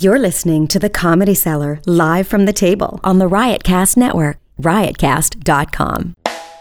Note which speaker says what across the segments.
Speaker 1: You're listening to The Comedy Cellar, live from the table on the Riotcast Network, riotcast.com.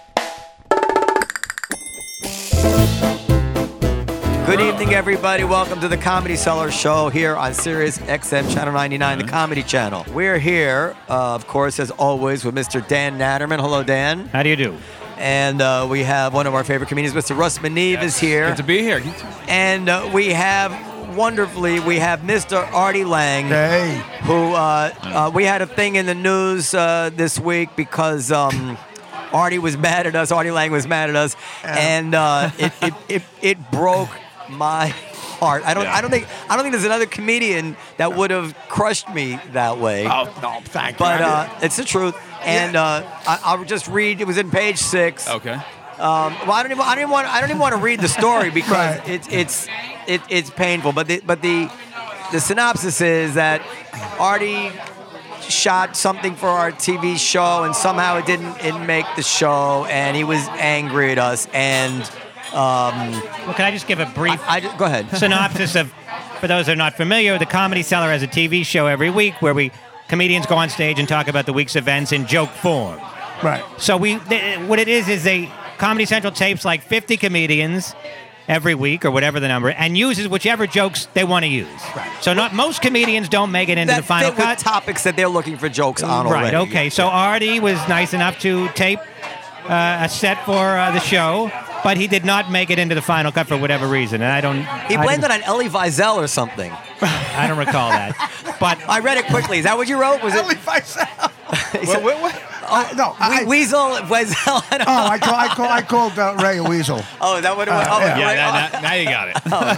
Speaker 2: Good evening, everybody. Welcome to the Comedy Cellar Show here on Sirius XM Channel 99, the Comedy Channel. We're here, of course, as always, with Mr. Dan Natterman. Hello, Dan.
Speaker 3: How do you do?
Speaker 2: And we have one of our favorite comedians, Mr. Russ Maneve is here.
Speaker 4: Good to be here.
Speaker 2: And we have, wonderfully, we have Mr. Artie Lang.
Speaker 5: Hey.
Speaker 2: Who, we had a thing in the news this week because... Artie was mad at us. Artie Lang was mad at us, and it broke my heart. I don't think there's another comedian that would have crushed me that way.
Speaker 5: Oh no, thank you.
Speaker 2: But it's the truth, and I'll just read. It was in page 6.
Speaker 4: Okay.
Speaker 2: Well, I don't even want to read the story because it's painful. But the synopsis is that Artie shot something for our TV show, and somehow it didn't make the show, and he was angry at us. And
Speaker 3: well, can I just give a brief
Speaker 2: go ahead.
Speaker 3: synopsis of, for those that are not familiar, the Comedy Cellar has a TV show every week where comedians go on stage and talk about the week's events in joke form.
Speaker 5: Right.
Speaker 3: So what it is Comedy Central tapes like 50 comedians every week or whatever the number, and uses whichever jokes they want to use.
Speaker 2: Right.
Speaker 3: So not most comedians don't make it into the final
Speaker 2: fit with
Speaker 3: cut.
Speaker 2: topics that they're looking for jokes on
Speaker 3: Right.
Speaker 2: already.
Speaker 3: Okay. So Artie was nice enough to tape a set for the show, but he did not make it into the final cut for whatever reason, and
Speaker 2: He blamed it on Elie Wiesel or something.
Speaker 3: I don't recall that. But
Speaker 2: I read it quickly. Is that what you wrote? Was it?
Speaker 5: Elie Wiesel.
Speaker 2: What? Weasel. I don't know.
Speaker 5: I called Ray a weasel.
Speaker 2: Oh, is that what it was?
Speaker 4: Now you got it.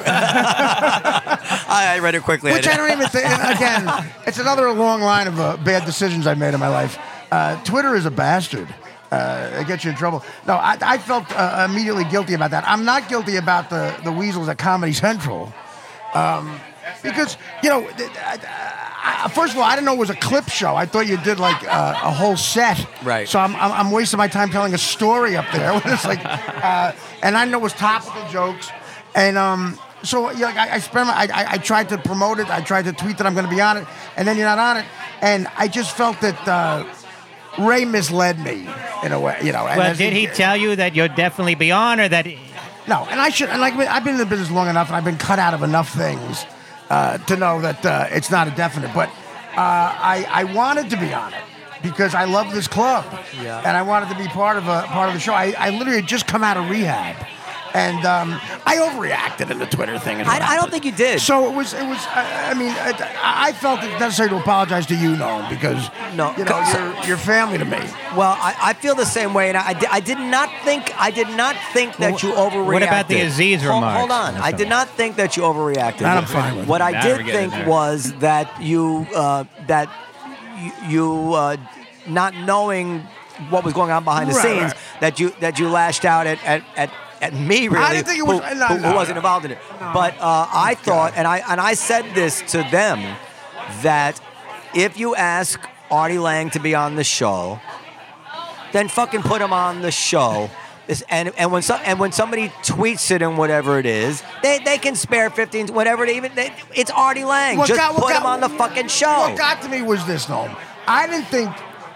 Speaker 2: I read it quickly.
Speaker 5: Which I don't even think. Again, it's another long line of bad decisions I made in my life. Twitter is a bastard. It gets you in trouble. No, I felt immediately guilty about that. I'm not guilty about the weasels at Comedy Central. Because, first of all, I didn't know it was a clip show. I thought you did like a whole set.
Speaker 2: Right.
Speaker 5: So I'm wasting my time telling a story up there. It's like, and I know it was topical jokes. And so I tried to promote it. I tried to tweet that I'm going to be on it. And then you're not on it. And I just felt that Ray misled me in a way,
Speaker 3: Well, did he tell you that you'll definitely be on, or that...
Speaker 5: No, and I should. And I've been in the business long enough, and I've been cut out of enough things to know that it's not a definite. But I wanted to be on it because I love this club, and I wanted to be part of the show. I literally had just come out of rehab, and I overreacted in the Twitter thing.
Speaker 2: I don't think you did.
Speaker 5: So it was. I felt it necessary to apologize to you, Noam, because you're family to me.
Speaker 2: Well, I feel the same way, and I did not think that you overreacted.
Speaker 3: What about the Aziz remarks?
Speaker 2: Hold on, I did not think that you overreacted.
Speaker 5: That I'm fine with.
Speaker 2: What I did think was that you not knowing what was going on behind the scenes, that you lashed out at me, really.
Speaker 5: I didn't think it was
Speaker 2: who wasn't involved in it. No. But I thought, and I said this to them, that if you ask Artie Lang to be on the show, then fucking put him on the show. And when somebody tweets it and whatever it is, they can spare 15, whatever it's Artie Lang. Put him on the fucking show.
Speaker 5: What got to me was this, Noam. I didn't think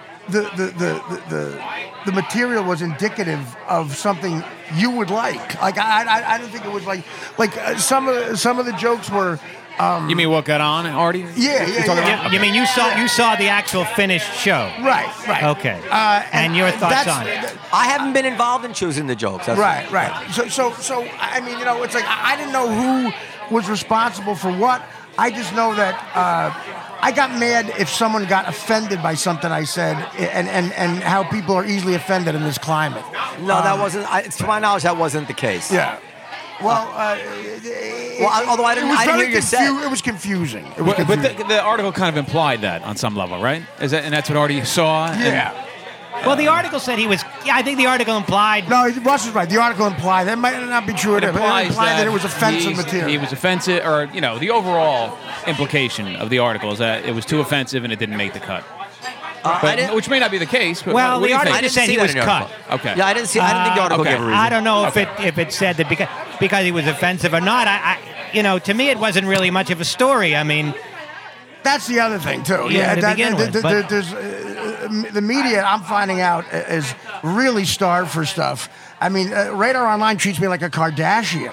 Speaker 5: the material was indicative of something you would like. Like I didn't think it was like some of the jokes were.
Speaker 4: You mean what got on, Artie?
Speaker 5: Yeah.
Speaker 3: You mean you saw the actual finished show?
Speaker 5: Right.
Speaker 3: Okay. And your thoughts on it?
Speaker 2: I haven't been involved in choosing the jokes. That's
Speaker 5: right. So I mean, it's like I didn't know who was responsible for what. I just know that I got mad if someone got offended by something I said, and how people are easily offended in this climate.
Speaker 2: No, that wasn't. To my knowledge, that wasn't the case.
Speaker 5: Yeah. Well,
Speaker 2: although I didn't hear you say
Speaker 5: it was confusing.
Speaker 4: But the article kind of implied that on some level, right? And that's what Artie saw?
Speaker 5: Yeah.
Speaker 3: Well, the article said he was... Yeah, I think the article implied...
Speaker 5: No, Russ is right. The article implied... That might not be true. It implied that it was offensive material.
Speaker 4: He was offensive, or, the overall implication of the article is that it was too offensive and it didn't make the cut. Which may not be the case. But
Speaker 3: well, the article just said he was cut.
Speaker 4: Okay.
Speaker 2: Yeah, I didn't think the article gave a reason.
Speaker 3: I don't know if it said that because he was offensive or not. To me, it wasn't really much of a story. I mean...
Speaker 5: That's the other thing too.
Speaker 3: Yeah, to begin with, but-
Speaker 5: there's the media. I'm finding out is really starved for stuff. I mean, Radar Online treats me like a Kardashian.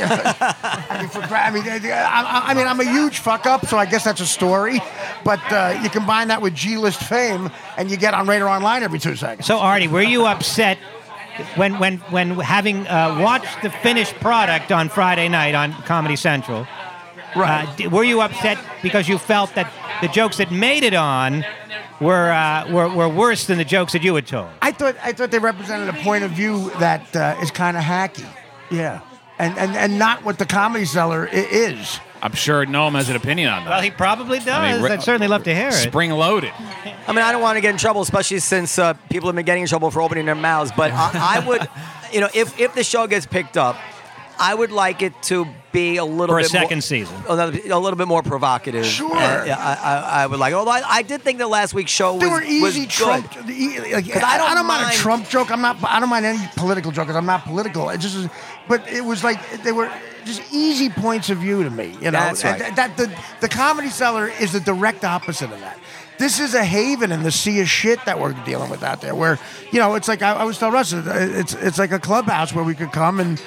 Speaker 5: I mean, I'm a huge fuck up, so I guess that's a story. But you combine that with G-list fame, and you get on Radar Online every 2 seconds.
Speaker 3: So, Artie, were you upset when having watched the finished product on Friday night on Comedy Central?
Speaker 5: Right.
Speaker 3: Were you upset because you felt that the jokes that made it on were worse than the jokes that you had told?
Speaker 5: I thought they represented a point of view that is kind of hacky. Yeah. And not what the Comedy Cellar is.
Speaker 4: I'm sure Noam has an opinion on that.
Speaker 3: Well, he probably does.
Speaker 4: I mean,
Speaker 3: I'd certainly love to hear it.
Speaker 4: Spring loaded.
Speaker 2: I mean, I don't want to get in trouble, especially since people have been getting in trouble for opening their mouths. But I would, if the show gets picked up, I would like it to be a little
Speaker 3: For a
Speaker 2: bit
Speaker 3: second
Speaker 2: more,
Speaker 3: season.
Speaker 2: a little bit more provocative.
Speaker 5: Sure.
Speaker 2: I would like. Although I did think the last week's show was
Speaker 5: They were easy
Speaker 2: was
Speaker 5: Trump.
Speaker 2: good.
Speaker 5: I don't mind a Trump joke. I don't mind any political joke because I'm not political. But it was like they were just easy points of view to me.
Speaker 2: That's right.
Speaker 5: And the Comedy Cellar is the direct opposite of that. This is a haven in the sea of shit that we're dealing with out there. Where it's like I was telling Russ, it's like a clubhouse where we could come and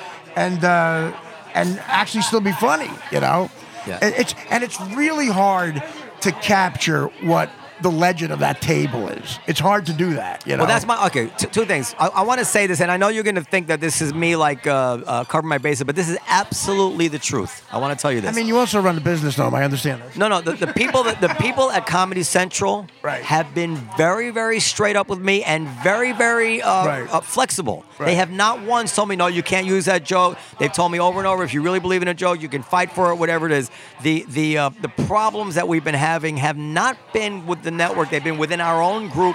Speaker 5: actually still be funny.
Speaker 2: Yeah.
Speaker 5: It's really hard to capture what the legend of that table is. It's hard to do that.
Speaker 2: Well, that's two things. I want to say this, and I know you're going to think that this is me covering my bases, but this is absolutely the truth. I want to tell you this.
Speaker 5: I mean, you also run the business, Noam. I understand that.
Speaker 2: No. The people at Comedy Central
Speaker 5: Right.
Speaker 2: have been very, very straight up with me and very, very flexible.
Speaker 5: Right.
Speaker 2: They have not once told me, no, you can't use that joke. They've told me over and over, if you really believe in a joke, you can fight for it, whatever it is. The problems that we've been having have not been with the network. They've been within our own group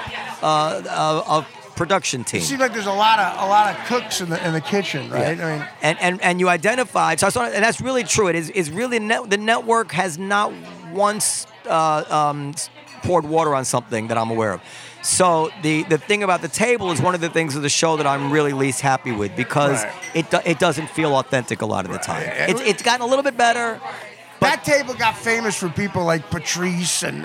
Speaker 2: of production team.
Speaker 5: It seems like there's a lot of cooks in the kitchen, right?
Speaker 2: Yeah.
Speaker 5: I mean,
Speaker 2: and you identified. So and that's really true. It is really the network has not once poured water on something that I'm aware of. So the thing about the table is one of the things of the show that I'm really least happy with because it doesn't feel authentic a lot of the time. It's gotten a little bit better.
Speaker 5: That table got famous for people like Patrice and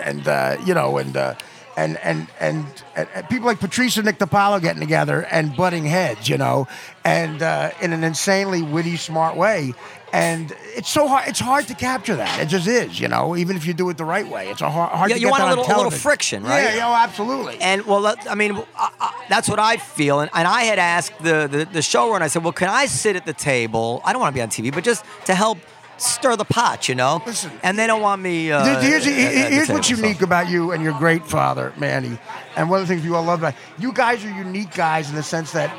Speaker 5: people like Patrice and Nick DiPaolo getting together and butting heads, and in an insanely witty, smart way. And it's so hard. It's hard to capture that. It just is, even if you do it the right way. It's hard to get
Speaker 2: you want
Speaker 5: that
Speaker 2: a little friction, right?
Speaker 5: Yeah, absolutely.
Speaker 2: And that's what I feel. And I had asked the showrunner. I said, well, can I sit at the table? I don't want to be on TV, but just to help stir the pot,
Speaker 5: Listen,
Speaker 2: and they don't want me.
Speaker 5: Here's what's unique about you and your great father, Manny. And one of the things you all love about you guys are unique guys in the sense that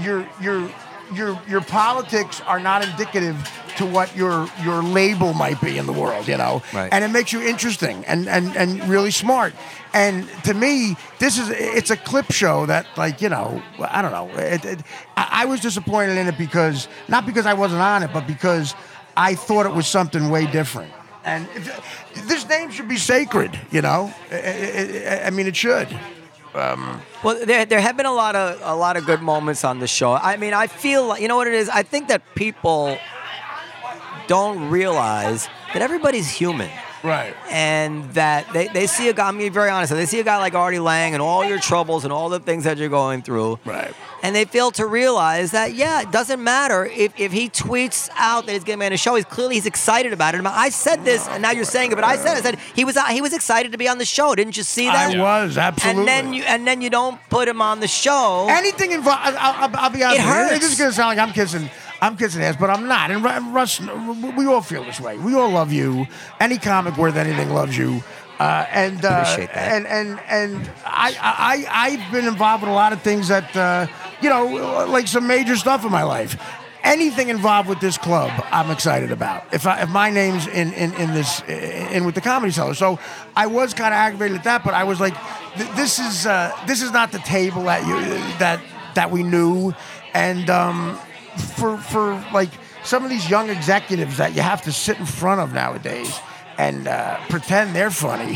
Speaker 5: your politics are not indicative to what your label might be in the world,
Speaker 2: Right.
Speaker 5: And it makes you interesting and really smart. And to me, it's a clip show that, I don't know. I was disappointed in it because not because I wasn't on it, but because I thought it was something way different. And this name should be sacred, I mean, it should.
Speaker 2: Well, there have been a lot of good moments on the show. I mean, I feel like, you know what it is? I think that people don't realize that everybody's human.
Speaker 5: Right.
Speaker 2: And that they see a guy, I'm going to be very honest, they see a guy like Artie Lang and all your troubles and all the things that you're going through.
Speaker 5: Right.
Speaker 2: And they fail to realize that, it doesn't matter if he tweets out that he's going to be on a show. He's excited about it. I said this, and now you're saying it, but I said he was excited to be on the show. Didn't you see that?
Speaker 5: I was, absolutely.
Speaker 2: And then you don't put him on the show.
Speaker 5: Anything involved, I'll be honest.
Speaker 2: It hurts.
Speaker 5: This is going to sound like I'm kissing ass, but I'm not. And Russ, we all feel this way. We all love you. Any comic worth anything loves you.
Speaker 2: Appreciate that.
Speaker 5: And I've been involved with a lot of things that, like some major stuff in my life. Anything involved with this club, I'm excited about. If my name's in with the Comedy Cellar, so I was kind of aggravated at that, but I was like, this is not the table that we knew, and for like some of these young executives that you have to sit in front of nowadays and pretend they're funny,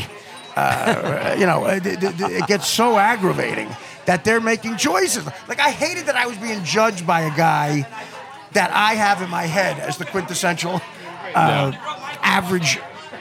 Speaker 5: it gets so aggravating that they're making choices. Like, I hated that I was being judged by a guy that I have in my head as the quintessential average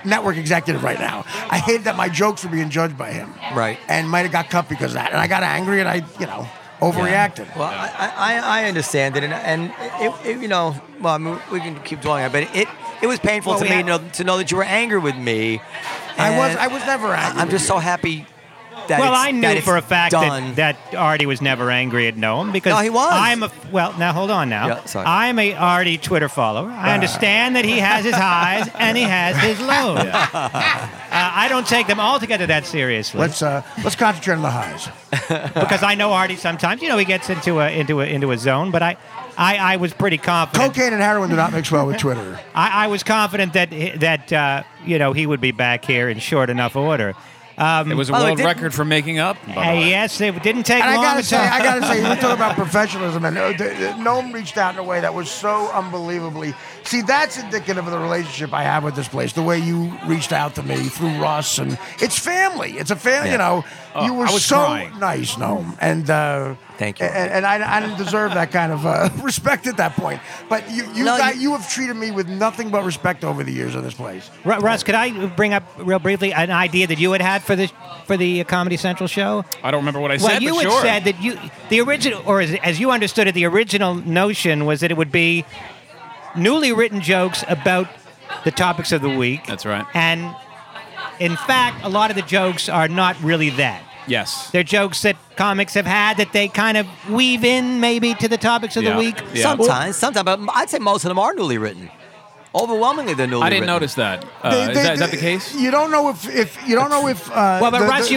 Speaker 5: network executive right now. I hated that my jokes were being judged by him.
Speaker 2: Right.
Speaker 5: And might have got cut because of that. And I got angry and I, overreacted.
Speaker 2: Well, I understand it, and it well, I mean, we can keep dwelling on it, but it was painful to me to know that you were angry with me.
Speaker 5: I was never angry.
Speaker 2: I'm just so happy.
Speaker 3: I knew for a fact
Speaker 2: done.
Speaker 3: that Artie was never angry at Noam because
Speaker 2: No, he was.
Speaker 3: Now hold on now.
Speaker 2: Yeah, sorry.
Speaker 3: I'm a Artie Twitter follower. I understand that he has his highs and he has his lows. I don't take them all together that seriously.
Speaker 5: Let's concentrate on the highs.
Speaker 3: Because I know Artie sometimes, he gets into a zone, but I was pretty confident.
Speaker 5: Cocaine and heroin do not mix well with Twitter.
Speaker 3: I was confident that he would be back here in short enough order.
Speaker 4: It was a world record for making up.
Speaker 3: Yes, it didn't take
Speaker 5: And
Speaker 3: long.
Speaker 5: I gotta say, we talk about professionalism, and Noam reached out in a way that was so unbelievably. See, that's indicative of the relationship I have with this place. The way you reached out to me through Russ, and it's family. It's a family.
Speaker 2: Yeah.
Speaker 5: You were
Speaker 4: I was
Speaker 5: so
Speaker 4: crying.
Speaker 5: nice, Noam, and
Speaker 2: Thank you.
Speaker 5: And I didn't deserve that kind of respect at that point. But you have treated me with nothing but respect over the years in this place.
Speaker 3: Russ, could I bring up real briefly an idea that you had for the Comedy Central show?
Speaker 4: I don't remember what I said,
Speaker 3: Well, you
Speaker 4: but
Speaker 3: had
Speaker 4: sure.
Speaker 3: said that the original, or as you understood it, the original notion was that it would be newly written jokes about the topics of the week.
Speaker 4: That's right.
Speaker 3: And in fact, a lot of the jokes are not really that.
Speaker 4: Yes.
Speaker 3: They're jokes that comics have had that they kind of weave in maybe to the topics of the week.
Speaker 4: Yeah.
Speaker 2: Sometimes, but I'd say most of them are newly written. Overwhelmingly, they're newly written.
Speaker 4: I didn't notice that. Is that the case?
Speaker 5: You don't know if you don't know if.
Speaker 3: Well, but Russ,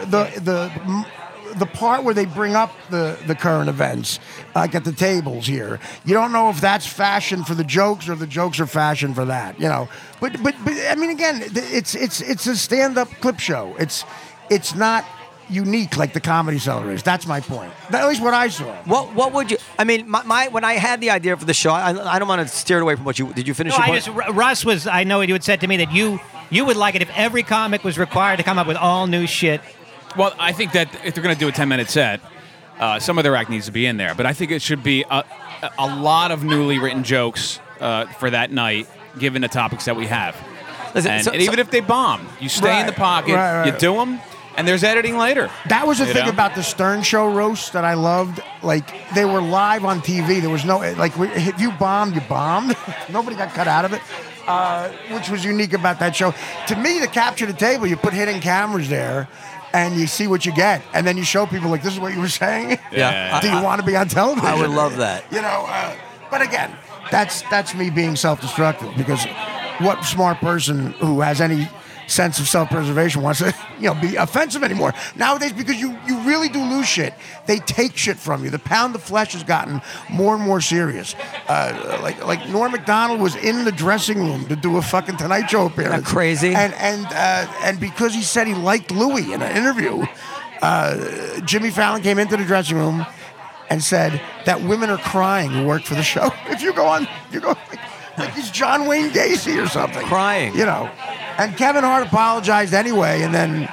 Speaker 5: the part where they bring up the current events, like at the tables here, you don't know if that's fashion for the jokes or the jokes are fashion for that. But I mean, again, it's a stand-up clip show. It's not unique like the Comedy Cellar is. That's my point. At least what I saw.
Speaker 2: What would you? I mean, my when I had the idea for the show, I don't want to steer it away from what you did. You finish your point?
Speaker 3: Russ was. I know you had said to me that you would like it if every comic was required to come up with all new shit.
Speaker 4: Well, I think that if they're going to do a 10-minute set, some of their act needs to be in there. But I think it should be a lot of newly written jokes for that night, given the topics that we have.
Speaker 2: Listen,
Speaker 4: And even if they bomb, you stay in the pocket,
Speaker 5: right.
Speaker 4: you do them, and there's editing later.
Speaker 5: That was the
Speaker 4: You
Speaker 5: thing
Speaker 4: know?
Speaker 5: about the Stern Show roast that I loved. Like, they were live on TV. There was no, like, if you bombed, you bombed. Nobody got cut out of it, which was unique about that show. To me, to capture the table, you put hidden cameras there, and you see what you get. And then you show people, like, this is what you were saying?
Speaker 2: Yeah.
Speaker 5: Do you want to be on television?
Speaker 2: I would love that.
Speaker 5: But again, that's me being self-destructive, because what smart person who has any sense of self-preservation wants to, be offensive anymore nowadays? Because you really do lose shit. They take shit from you. The pound of flesh has gotten more and more serious. Like Norm Macdonald was in the dressing room to do a fucking Tonight Show appearance.
Speaker 2: Isn't that crazy?
Speaker 5: And because he said he liked Louis in an interview, Jimmy Fallon came into the dressing room and said that women are crying who work for the show. If you go on, like he's John Wayne Gacy or something.
Speaker 2: Crying.
Speaker 5: And Kevin Hart apologized anyway, and then,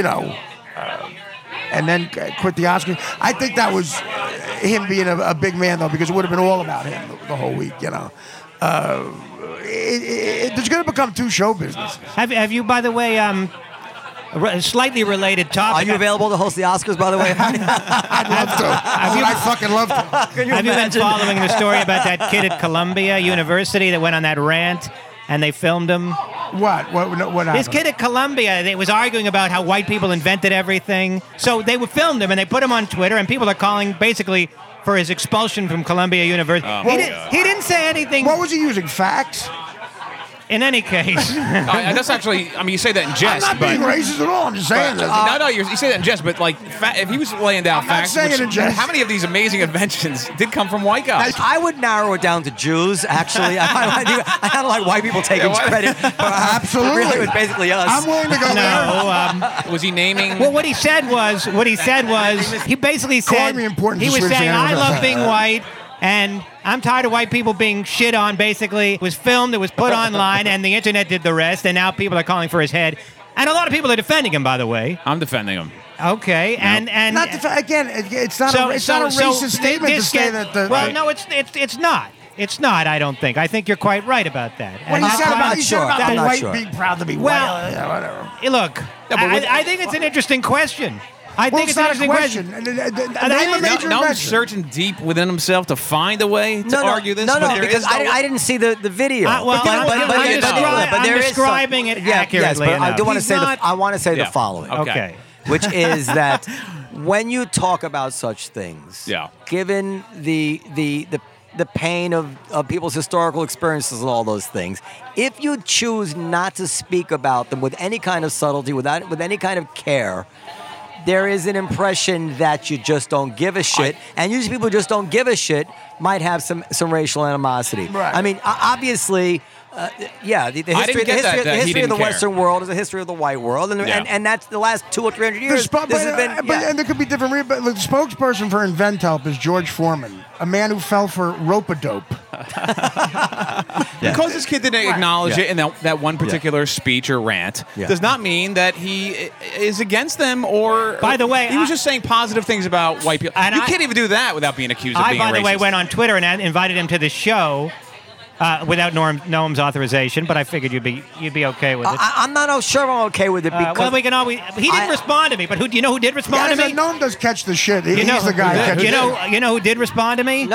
Speaker 5: quit the Oscars. I think that was him being a big man, though, because it would have been all about him the whole week, There's going to become two show businesses.
Speaker 3: Have you, by the way, slightly related topic?
Speaker 2: Are you available to host the Oscars, by the way?
Speaker 5: I'd love to. I'd fucking love to.
Speaker 2: Can you
Speaker 3: Have you been
Speaker 2: imagine?
Speaker 3: following the story about that kid at Columbia University that went on that rant and they filmed him?
Speaker 5: What happened?
Speaker 3: This kid at Columbia, they was arguing about how white people invented everything. So they filmed him and they put him on Twitter, and people are calling basically for his expulsion from Columbia University. He didn't say anything.
Speaker 5: What was he using? Facts?
Speaker 3: In any case.
Speaker 4: That's actually, you say that in
Speaker 5: I'm
Speaker 4: jest,
Speaker 5: not
Speaker 4: but...
Speaker 5: being racist at all. I'm just saying this.
Speaker 4: you say that in jest, but if he was laying down
Speaker 5: I'm not
Speaker 4: facts,
Speaker 5: saying it in jest.
Speaker 4: how many of these amazing inventions did come from white guys?
Speaker 2: I would narrow it down to Jews, actually. I don't like white people taking credit.
Speaker 5: Absolutely.
Speaker 2: Really, it was basically us.
Speaker 5: I'm willing to go there.
Speaker 3: No.
Speaker 4: Was he naming...
Speaker 3: Well, what he said was, he basically said,
Speaker 5: me important
Speaker 3: he
Speaker 5: to
Speaker 3: was
Speaker 5: switch
Speaker 3: saying, I
Speaker 5: animals.
Speaker 3: love being white, and I'm tired of white people being shit on, basically. It was filmed, it was put online, and the internet did the rest, and now people are calling for his head. And a lot of people are defending him, by the way.
Speaker 4: I'm defending him.
Speaker 3: Okay, and
Speaker 5: Not again. It's not a racist statement to say that.
Speaker 3: No, it's not. It's not, I don't think. I think you're quite right about that.
Speaker 5: What
Speaker 3: And
Speaker 5: you
Speaker 3: that's
Speaker 5: said
Speaker 3: why-
Speaker 5: about, you said
Speaker 2: sure.
Speaker 5: about
Speaker 2: I'm
Speaker 5: the
Speaker 2: not
Speaker 5: white
Speaker 2: sure.
Speaker 5: being proud to be
Speaker 3: Well,
Speaker 5: white. Whatever.
Speaker 3: Look,
Speaker 4: but
Speaker 3: I think it's an interesting question. I
Speaker 5: Well,
Speaker 3: think
Speaker 5: it's
Speaker 3: it's an
Speaker 5: not a
Speaker 3: interesting
Speaker 5: question.
Speaker 3: question.
Speaker 5: Name a major
Speaker 4: Now I'm
Speaker 5: invention.
Speaker 4: searching deep within himself to find a way to argue this.
Speaker 2: No,
Speaker 4: but
Speaker 2: no,
Speaker 4: there
Speaker 2: because
Speaker 4: is no
Speaker 2: I didn't see the video.
Speaker 3: Well, I'm
Speaker 2: there is
Speaker 3: describing it
Speaker 2: yes,
Speaker 3: accurately
Speaker 2: but I
Speaker 3: enough.
Speaker 2: do want to
Speaker 4: He's
Speaker 2: say
Speaker 4: not-
Speaker 2: I want to say
Speaker 4: Yeah.
Speaker 2: the following.
Speaker 3: Okay.
Speaker 2: Which is that when you talk about such things,
Speaker 4: Yeah.
Speaker 2: given the pain of people's historical experiences and all those things, if you choose not to speak about them with any kind of subtlety, with any kind of care, there is an impression that you just don't give a shit, and usually people who just don't give a shit might have some racial animosity.
Speaker 5: Right.
Speaker 2: I mean, obviously. The history,
Speaker 4: I didn't get that he
Speaker 2: the history of
Speaker 4: didn't
Speaker 2: the
Speaker 4: care.
Speaker 2: Western world is a history of the white world, and that's the last 200 or 300 years.
Speaker 5: But
Speaker 2: This has been,
Speaker 5: and there could be different reasons. But the spokesperson for InventHelp is George Foreman, a man who fell for rope-a-dope.
Speaker 4: Because this kid didn't acknowledge
Speaker 2: Yeah.
Speaker 4: it in that one particular speech or rant
Speaker 2: Yeah.
Speaker 4: does not mean that he is against them or.
Speaker 3: By the way,
Speaker 4: he was just saying positive things about white people.
Speaker 3: And
Speaker 4: You
Speaker 3: I-
Speaker 4: can't even do that without being accused of
Speaker 3: I,
Speaker 4: being
Speaker 3: by the
Speaker 4: racist.
Speaker 3: way, went on Twitter and invited him to the show without Noam's authorization, but I figured you'd be okay with it.
Speaker 2: I'm not sure I'm okay with it because
Speaker 3: Well, we can always. He didn't respond to me, but do you know who did respond to me?
Speaker 5: No one does catch the shit. He's
Speaker 3: You know,
Speaker 5: the guy who catches
Speaker 3: you know who did respond to me?
Speaker 2: no.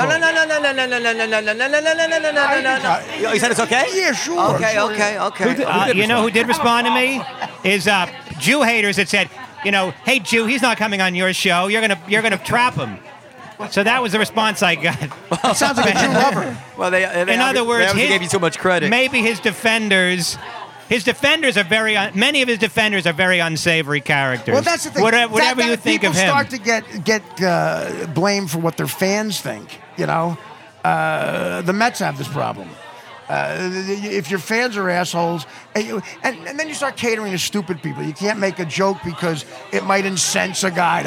Speaker 2: You said it's okay?
Speaker 5: Yeah, sure.
Speaker 2: Okay.
Speaker 3: You know who did respond to me? Is Jew haters that said, hey Jew, he's not coming on your show. You're gonna trap him. So that was the response I got.
Speaker 5: It sounds like a Jew lover.
Speaker 2: Well, they
Speaker 3: In other words,
Speaker 2: they gave you too much credit.
Speaker 3: Maybe his defenders are very. Many of his defenders are very unsavory characters.
Speaker 5: Well, that's the thing.
Speaker 3: Whatever you think of him.
Speaker 5: People start to get blamed for what their fans think. The Mets have this problem. If your fans are assholes, and then you start catering to stupid people. You can't make a joke because it might incense a guy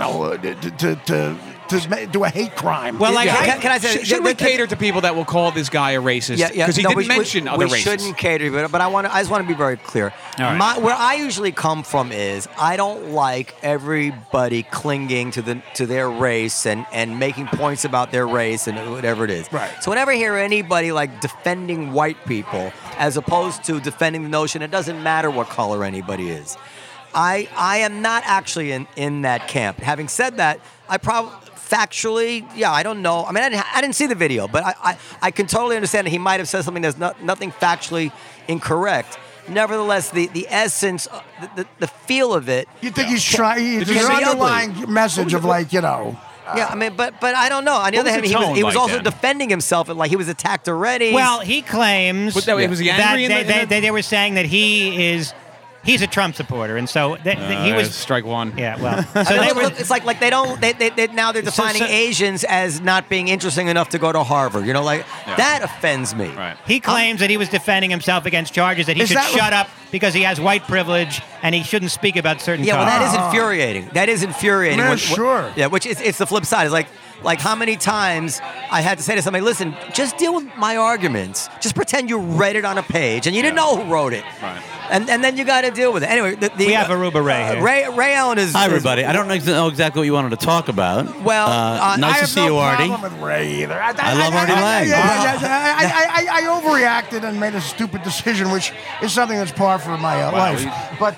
Speaker 5: to do a hate crime.
Speaker 3: Well, like,
Speaker 2: Can I say?
Speaker 4: Should we cater to people that will call this guy a racist? Because he didn't mention other
Speaker 2: we
Speaker 4: races.
Speaker 2: shouldn't cater, but I just want to be very clear.
Speaker 4: All right.
Speaker 2: Where I usually come from is I don't like everybody clinging to their race and making points about their race and whatever it is.
Speaker 5: Right.
Speaker 2: So whenever I hear anybody like defending white people as opposed to defending the notion it doesn't matter what color anybody is, I am not actually in that camp. Having said that, I probably. Factually, I don't know. I mean, I didn't see the video, but I can totally understand that he might have said something that's nothing factually incorrect. Nevertheless, the essence, the feel of it.
Speaker 5: You think he's trying? There's
Speaker 2: you
Speaker 5: an
Speaker 2: see ugly?
Speaker 5: underlying message of
Speaker 2: Yeah, I mean, but I don't know. On the
Speaker 4: What
Speaker 2: other
Speaker 4: was
Speaker 2: hand,
Speaker 4: the tone
Speaker 2: he was
Speaker 4: like
Speaker 2: also
Speaker 4: then?
Speaker 2: defending himself, and like he was attacked already.
Speaker 3: Well, he claims
Speaker 4: Was he angry
Speaker 3: that they were saying that he's a Trump supporter, and so he was.
Speaker 4: strike one.
Speaker 3: Yeah, well, so they were.
Speaker 2: it's like they don't. They now they're defining
Speaker 3: so-
Speaker 2: Asians as not being interesting enough to go to Harvard. That offends me.
Speaker 4: Right.
Speaker 3: He claims that he was defending himself against charges that he
Speaker 5: Is
Speaker 3: should
Speaker 5: that what-
Speaker 3: shut up because he has white privilege and he shouldn't speak about certain
Speaker 2: Yeah, well,
Speaker 3: topics.
Speaker 2: that is infuriating. That is infuriating.
Speaker 5: Yeah, sure.
Speaker 2: Yeah, which it's the flip side. It's like how many times I had to say to somebody, listen, just deal with my arguments. Just pretend you read it on a page and you didn't know who wrote it.
Speaker 4: Right.
Speaker 2: And then you got to deal with it. Anyway,
Speaker 3: We have Aruba Ray here.
Speaker 2: Ray Allen is.
Speaker 6: Hi, everybody. I don't know exactly what you wanted to talk about.
Speaker 2: Well,
Speaker 6: nice
Speaker 5: I
Speaker 6: to
Speaker 5: have
Speaker 6: see
Speaker 5: no
Speaker 6: you, Artie.
Speaker 5: problem with Ray either.
Speaker 6: I love Artie Lang.
Speaker 5: I overreacted and made a stupid decision, which is something that's par for my life. But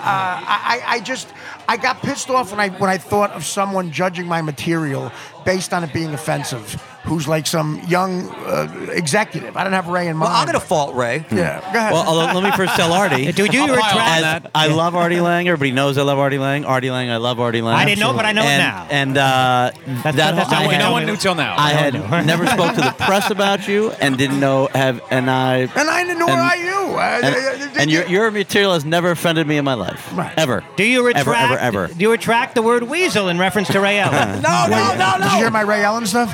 Speaker 5: I got pissed off when I thought of someone judging my material based on it being offensive. Who's like some young executive? I don't have Ray in mind.
Speaker 2: Well, I'm going to fault Ray.
Speaker 5: Yeah, go ahead.
Speaker 6: Well, let me first tell Artie.
Speaker 3: Do you
Speaker 4: I'll pile on
Speaker 3: retract?
Speaker 4: that.
Speaker 6: I love Artie Lang. Everybody knows I love Artie Lang. Artie Lang, I love Artie Lang.
Speaker 3: I didn't know, but I know it
Speaker 6: and,
Speaker 3: now.
Speaker 6: And
Speaker 3: That's not what
Speaker 4: No one knew till now.
Speaker 6: I had never spoke to the press about you and didn't know
Speaker 5: and I didn't know where are you?
Speaker 6: and your material has never offended me in my life.
Speaker 5: Right.
Speaker 6: Ever.
Speaker 3: Do you retract?
Speaker 6: Ever.
Speaker 3: Do you retract the word weasel in reference to Ray Allen?
Speaker 5: Did you hear my Ray Allen stuff?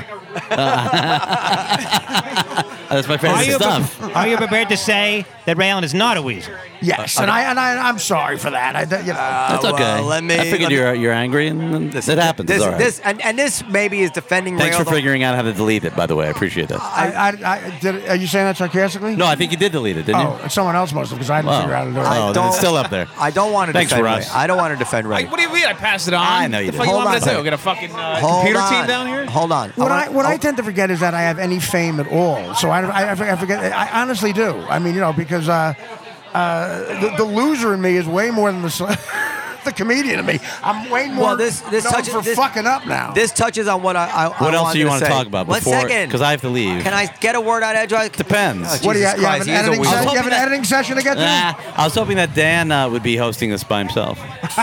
Speaker 6: That's my favorite stuff.
Speaker 3: Are you prepared to say that Ray Allen is not a weasel?
Speaker 5: Yes, and I'm sorry for that.
Speaker 6: That's okay. I figured you're angry, and it happens. It's all right.
Speaker 2: This maybe is defending.
Speaker 6: Thanks
Speaker 2: Ray,
Speaker 6: for figuring out how to delete it. By the way, I appreciate that.
Speaker 5: Are you saying that sarcastically?
Speaker 6: No, I think you did delete it, didn't you?
Speaker 5: Oh, someone else must have, because I didn't figure out how to do it.
Speaker 6: Oh, then it's still up there.
Speaker 2: I don't want to
Speaker 6: Thanks,
Speaker 2: defend
Speaker 6: Russ.
Speaker 2: Ray. I don't want to defend Ray.
Speaker 4: Like, what do you mean? I passed it on.
Speaker 6: I know you
Speaker 4: The
Speaker 6: did.
Speaker 4: fuck you
Speaker 2: Hold
Speaker 4: want me to
Speaker 2: on.
Speaker 4: do? Get a fucking
Speaker 2: Hold
Speaker 4: computer
Speaker 2: on.
Speaker 4: team down here?
Speaker 2: Hold on.
Speaker 5: What I tend to forget is that I have any fame at all. So I forget. I honestly do. I mean, because the loser in me is way more than the comedian in me. I'm way more
Speaker 2: Well, this
Speaker 5: known
Speaker 2: touches
Speaker 5: for fucking up now.
Speaker 2: This touches on what I
Speaker 6: What else do you want to
Speaker 2: say.
Speaker 6: talk about?
Speaker 2: 1 second.
Speaker 6: Because I have to leave.
Speaker 2: Can I get a word out edgewise?
Speaker 6: Depends.
Speaker 5: What do you
Speaker 2: Jesus
Speaker 5: have?
Speaker 2: Christ,
Speaker 5: You
Speaker 2: he
Speaker 5: have
Speaker 2: is a
Speaker 5: an editing
Speaker 2: weirdo.
Speaker 5: session? You have an editing session to get to?
Speaker 6: I was hoping that Dan would be hosting this by himself.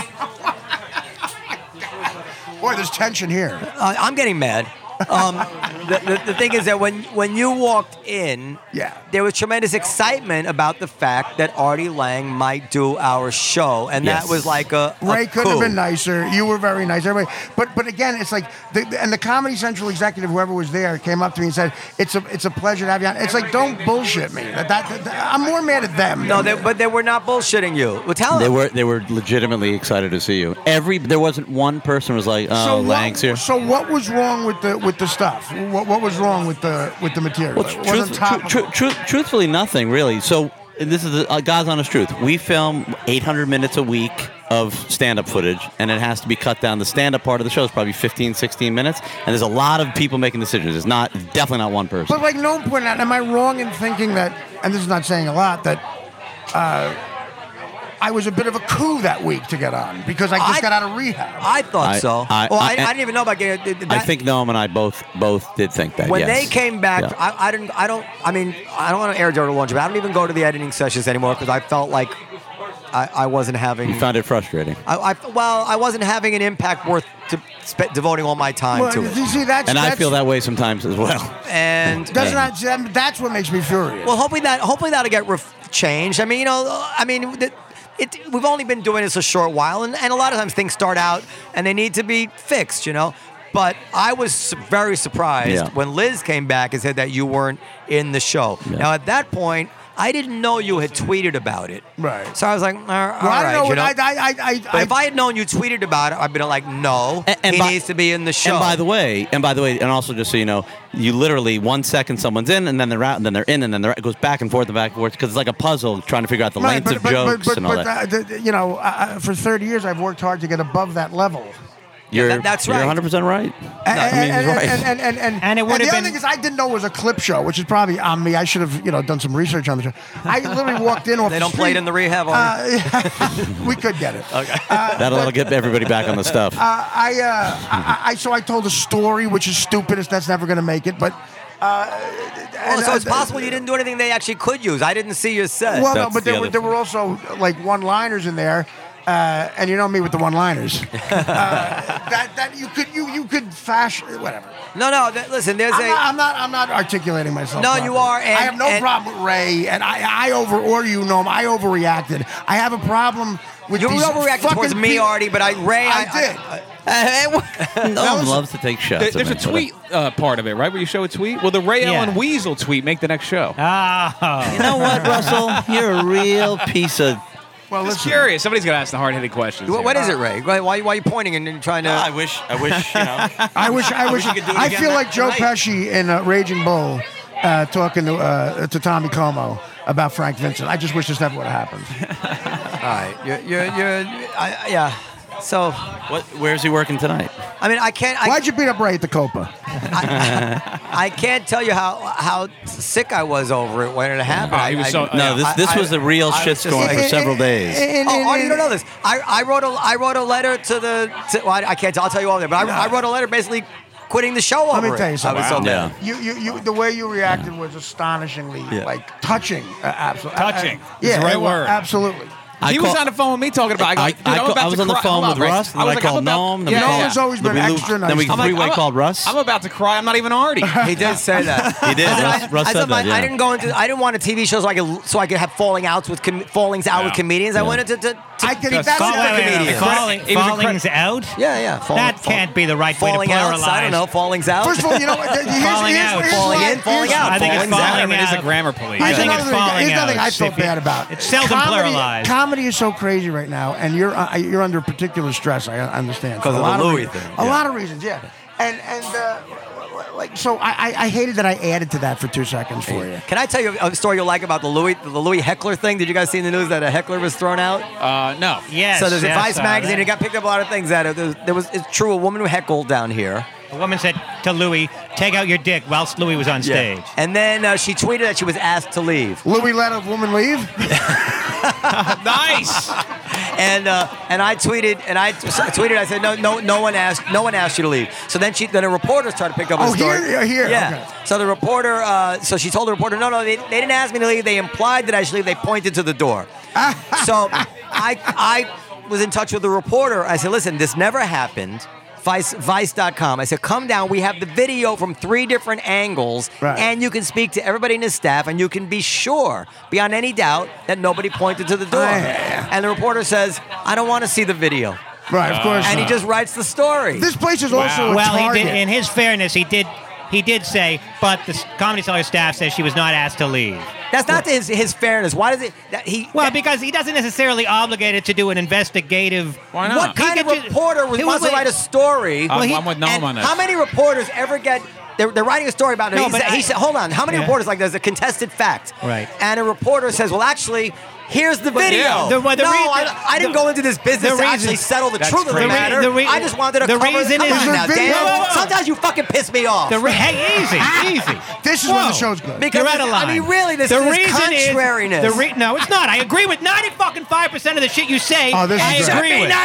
Speaker 5: Boy, there's tension here.
Speaker 2: I'm getting mad. The thing is that when you walked in,
Speaker 5: Yeah.
Speaker 2: there was tremendous excitement about the fact that Artie Lang might do our show, and
Speaker 6: Yes.
Speaker 2: that was like a
Speaker 5: Ray couldn't have
Speaker 2: coup.
Speaker 5: been nicer. You were very nice. Everybody, but again, it's like the Comedy Central executive, whoever was there, came up to me and said, "It's a pleasure to have you on." It's like, don't bullshit me. I'm more mad at them.
Speaker 2: No, but they were not bullshitting you. Well, tell them.
Speaker 6: They were legitimately excited to see you. There wasn't one person who was like, "Oh, Lang's here."
Speaker 5: So what was wrong with the stuff? What was wrong with the material?
Speaker 6: Well,
Speaker 5: It wasn't topical.
Speaker 6: truthfully, nothing really. So this is the God's honest truth. We film 800 minutes a week of stand-up footage, and it has to be cut down. The stand-up part of the show is probably 15, 16 minutes, and there's a lot of people making decisions. It's definitely not one person.
Speaker 5: But like no one pointed out, am I wrong in thinking that, and this is not saying a lot, that I was a bit of a coup that week to get on because I just got out of rehab.
Speaker 2: I thought so. I didn't even know about getting.
Speaker 6: I think Noam and I both did think that.
Speaker 2: When
Speaker 6: yes.
Speaker 2: they came back,
Speaker 6: Yeah.
Speaker 2: I don't want to air dirty laundry, but I don't even go to the editing sessions anymore because I felt like I wasn't having.
Speaker 6: You found it frustrating.
Speaker 2: I wasn't having an impact worth devoting all my time to it.
Speaker 5: You see,
Speaker 6: I feel that way sometimes as well.
Speaker 2: And
Speaker 5: that's what makes me furious.
Speaker 2: well, hopefully that'll get changed. I mean, we've only been doing this a short while, and a lot of times things start out and they need to be fixed, But I was very surprised when Liz came back and said that you weren't in the show. Yeah. Now, at that point, I didn't know you had tweeted about it.
Speaker 5: Right.
Speaker 2: So I was like, all right. But if I had known you tweeted about it, I'd been like, no, he needs to be in the show.
Speaker 6: And by the way, and also just so you know, you literally 1 second someone's in, and then they're out, and then they're in, and then it goes back and forth because it's like a puzzle trying to figure out the lengths of jokes and all that.
Speaker 5: For 30 years, I've worked hard to get above that level.
Speaker 2: That's right.
Speaker 6: You're 100% right.
Speaker 5: And
Speaker 3: it would have
Speaker 5: the
Speaker 3: been.
Speaker 5: other thing is, I didn't know it was a clip show, which is probably on me. I should have, done some research on the show. I literally walked in off
Speaker 2: They
Speaker 5: the
Speaker 2: don't play it in the rehab.
Speaker 5: we could get it. Okay.
Speaker 6: That'll get everybody back on the stuff.
Speaker 5: So I told a story, which is stupid. That's never going to make it, but.
Speaker 2: So it's possible you didn't do anything they actually could use. I didn't see your set.
Speaker 5: Well, no, but there were also like one-liners in there. And you know me with the one-liners. That you could fashion whatever.
Speaker 2: No. Listen,
Speaker 5: I'm not articulating myself.
Speaker 2: No,
Speaker 5: properly.
Speaker 2: you are.
Speaker 5: I have no problem with Ray, and I overreacted. I have a problem with
Speaker 2: you
Speaker 5: these
Speaker 2: overreacted towards me, Artie, but Ray.
Speaker 6: Noam loves to take shots.
Speaker 4: There's a tweet part of it, right? Where you show a tweet. Will the Ray Allen Weasel tweet make the next show?
Speaker 3: Oh.
Speaker 6: You know what, Russell? You're a real piece of.
Speaker 5: Well,
Speaker 4: Just curious. Somebody's gonna ask the hard-hitted questions.
Speaker 2: What is it, Ray? Why are you pointing and trying to?
Speaker 6: I wish.
Speaker 5: I wish.
Speaker 6: you could do it
Speaker 5: I
Speaker 6: again
Speaker 5: feel like
Speaker 6: that
Speaker 5: Joe
Speaker 6: night.
Speaker 5: Pesci in Raging Bull talking to Tommy Como about Frank Vincent. I just wish this never would have happened.
Speaker 2: All right, yeah. So,
Speaker 6: Where's he working tonight?
Speaker 2: I mean, I can't.
Speaker 5: Why'd you beat up Ray at the Copa?
Speaker 2: I can't tell you how sick I was over it when it happened.
Speaker 4: He was so.
Speaker 6: No, this was the real shitstorm for several days.
Speaker 2: Artie, you don't know this. I wrote a letter to the. I can't. I'll tell you all there. But I wrote a letter basically quitting the show over
Speaker 5: Let me tell you something.
Speaker 2: I was so mad.
Speaker 5: You the way you reacted was astonishingly like touching. Absolutely.
Speaker 4: Touching.
Speaker 5: Yeah,
Speaker 4: It's the right word.
Speaker 5: Absolutely.
Speaker 4: He was on the phone with me talking about.
Speaker 6: I was on the phone with Russ, and I called Noam.
Speaker 5: Noam's always been extra nice.
Speaker 6: Then we
Speaker 5: I'm
Speaker 6: three-way called Russ.
Speaker 4: I'm about to cry. I'm not even Artie.
Speaker 2: He did say that.
Speaker 6: He did. Russ said that.
Speaker 2: I didn't want a TV show so I could have fallings out with comedians. I went into
Speaker 5: I can.
Speaker 2: That's
Speaker 5: That's
Speaker 2: fuck
Speaker 5: what
Speaker 2: with comedians.
Speaker 3: Falling's out?
Speaker 2: Yeah.
Speaker 3: That can't be the right way to
Speaker 2: falling out.
Speaker 3: pluralize.
Speaker 2: I don't know. Falling's out.
Speaker 5: First of all, you know what?
Speaker 3: Falling out.
Speaker 2: Falling in, falling out.
Speaker 3: I think it's
Speaker 2: Falling's out.
Speaker 3: falling
Speaker 4: It is a
Speaker 3: out.
Speaker 4: grammar police.
Speaker 3: I think it's falling
Speaker 5: Here's
Speaker 3: out.
Speaker 5: nothing I feel
Speaker 3: If you-
Speaker 5: bad about.
Speaker 3: It's seldom pluralized.
Speaker 5: Comedy is so crazy right now, and you're under particular stress. I understand.
Speaker 2: Because
Speaker 5: For a
Speaker 2: of
Speaker 5: lot
Speaker 2: the Louis
Speaker 5: reasons.
Speaker 2: thing,
Speaker 5: A
Speaker 2: yeah.
Speaker 5: lot of reasons, yeah. And like so, I hated that I added to that for 2 seconds for you.
Speaker 2: Can I tell you a story you'll like about the Louis heckler thing? Did you guys see in the news that a heckler was thrown out?
Speaker 4: No.
Speaker 3: Yes.
Speaker 2: So there's a
Speaker 3: yes,
Speaker 2: Vice magazine. It got picked up a lot of things that it's true. A woman who heckled down here.
Speaker 3: A woman said to Louis, "Take out your dick," whilst Louis was on stage.
Speaker 2: And then she tweeted that she was asked to leave.
Speaker 5: Louis let a woman leave.
Speaker 4: Nice.
Speaker 2: And I tweeted I said no one asked you to leave. So then a reporter started to pick up the story.
Speaker 5: Here.
Speaker 2: Yeah.
Speaker 5: Okay.
Speaker 2: So the reporter so she told the reporter no they didn't ask me to leave. They implied that I should leave. They pointed to the door. So I was in touch with the reporter. I said, listen, this never happened. Vice.com. I said, come down. We have the video from 3 different angles,
Speaker 5: Right.
Speaker 2: and you can speak to everybody in the staff, and you can be sure, beyond any doubt, that nobody pointed to the door.
Speaker 5: Yeah.
Speaker 2: And the reporter says, I don't want to see the video.
Speaker 5: Right, of course.
Speaker 2: And he
Speaker 5: not.
Speaker 2: just writes the story.
Speaker 5: This place is also a
Speaker 3: Well, he
Speaker 5: target.
Speaker 3: did. In his fairness, he did say, but the Comedy Cellar staff says she was not asked to leave.
Speaker 2: That's not his fairness. Why does it?
Speaker 3: Because he doesn't necessarily obligated to do an investigative.
Speaker 4: Why not?
Speaker 2: What kind
Speaker 3: He
Speaker 2: of
Speaker 3: could ju-
Speaker 2: reporter
Speaker 3: he
Speaker 2: wants to
Speaker 3: would-
Speaker 2: write a story?
Speaker 4: I'm with Noam
Speaker 2: and
Speaker 4: on this.
Speaker 2: How many reporters ever get? They're writing a story about it.
Speaker 3: No,
Speaker 2: he
Speaker 3: but
Speaker 2: said,
Speaker 3: I-
Speaker 2: he said, hold on. How many
Speaker 3: Yeah.
Speaker 2: reporters like there's a contested fact?
Speaker 3: Right.
Speaker 2: And a reporter says, well, actually. Here's the video.
Speaker 4: yeah.
Speaker 3: The
Speaker 2: no,
Speaker 3: reason-
Speaker 2: I didn't go into this business
Speaker 3: the
Speaker 2: to
Speaker 3: reason-
Speaker 2: actually settle the
Speaker 4: That's
Speaker 2: truth of the
Speaker 4: crazy.
Speaker 2: matter.
Speaker 3: The re-
Speaker 2: I just wanted to
Speaker 3: the
Speaker 2: cover
Speaker 3: reason
Speaker 2: Come
Speaker 3: is-
Speaker 2: on now,
Speaker 5: There's a
Speaker 2: Dan.
Speaker 5: video-
Speaker 2: Sometimes you fucking piss me off.
Speaker 3: Hey, easy.
Speaker 5: This is when the show's good.
Speaker 2: Because
Speaker 3: You're out of line.
Speaker 2: I mean, really, this contrariness.
Speaker 3: No, it's not. I agree with 95% of the shit you say.
Speaker 5: Oh, this is
Speaker 3: I
Speaker 5: great.
Speaker 3: agree with.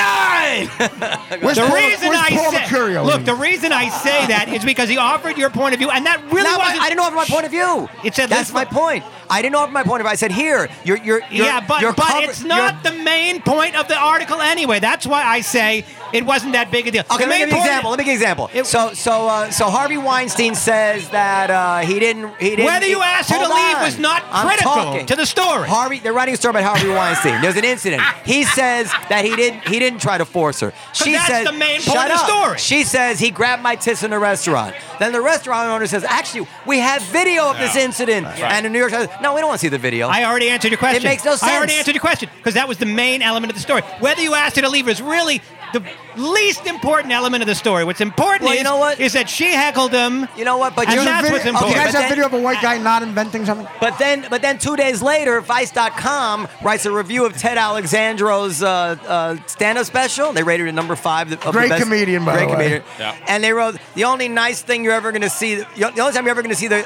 Speaker 2: 99.
Speaker 5: Where's
Speaker 3: The
Speaker 5: Paul-
Speaker 3: reason
Speaker 5: where's
Speaker 3: I
Speaker 5: Paul
Speaker 3: say,
Speaker 5: Mercurio?
Speaker 3: look, the reason I say that is because he offered your point of view, and that really
Speaker 2: No,
Speaker 3: wasn't.
Speaker 2: I didn't offer my point of view.
Speaker 3: It said
Speaker 2: That's
Speaker 3: this-
Speaker 2: my point. I didn't offer my point of view. I said, here, you're
Speaker 3: but it's not the main point of the article anyway. That's why I say it wasn't that big a deal.
Speaker 2: Okay,
Speaker 3: The
Speaker 2: let me
Speaker 3: main
Speaker 2: give you an
Speaker 3: point-
Speaker 2: example. Let me give you an example. So Harvey Weinstein says that he didn't.
Speaker 3: Whether you asked her to
Speaker 2: Hold
Speaker 3: leave
Speaker 2: on.
Speaker 3: was not
Speaker 2: I'm
Speaker 3: critical
Speaker 2: talking.
Speaker 3: to the story.
Speaker 2: They're writing a story about Harvey Weinstein. There's an incident. He says that he didn't try to force her. She
Speaker 3: that's
Speaker 2: says
Speaker 3: the main point
Speaker 2: shut
Speaker 3: of the
Speaker 2: up.
Speaker 3: story.
Speaker 2: She says he grabbed my tits in a restaurant. Then the restaurant owner says, actually, we have video of this incident. And the New York Times, no, we don't want to see the video.
Speaker 3: I already answered your question.
Speaker 2: It makes no
Speaker 3: I already
Speaker 2: sense.
Speaker 3: answered your question because that was the main element of the story. Whether you asked her to leave is really the least important element of the story. What's important
Speaker 2: Well, you know what?
Speaker 3: is that she heckled him.
Speaker 2: You know what? But
Speaker 3: And
Speaker 2: you're
Speaker 3: that's what's
Speaker 5: Do
Speaker 3: important.
Speaker 5: you guys
Speaker 2: but
Speaker 5: have video of a white guy not inventing something?
Speaker 2: But then 2 days later, Vice.com writes a review of Ted Alexandro's stand-up special. They rated it number 5. Of
Speaker 5: Great
Speaker 2: the best,
Speaker 5: comedian, by
Speaker 2: great
Speaker 5: the way.
Speaker 2: comedian.
Speaker 4: Yeah.
Speaker 2: And they wrote the only nice thing you're ever going to see. The only time you're ever going to see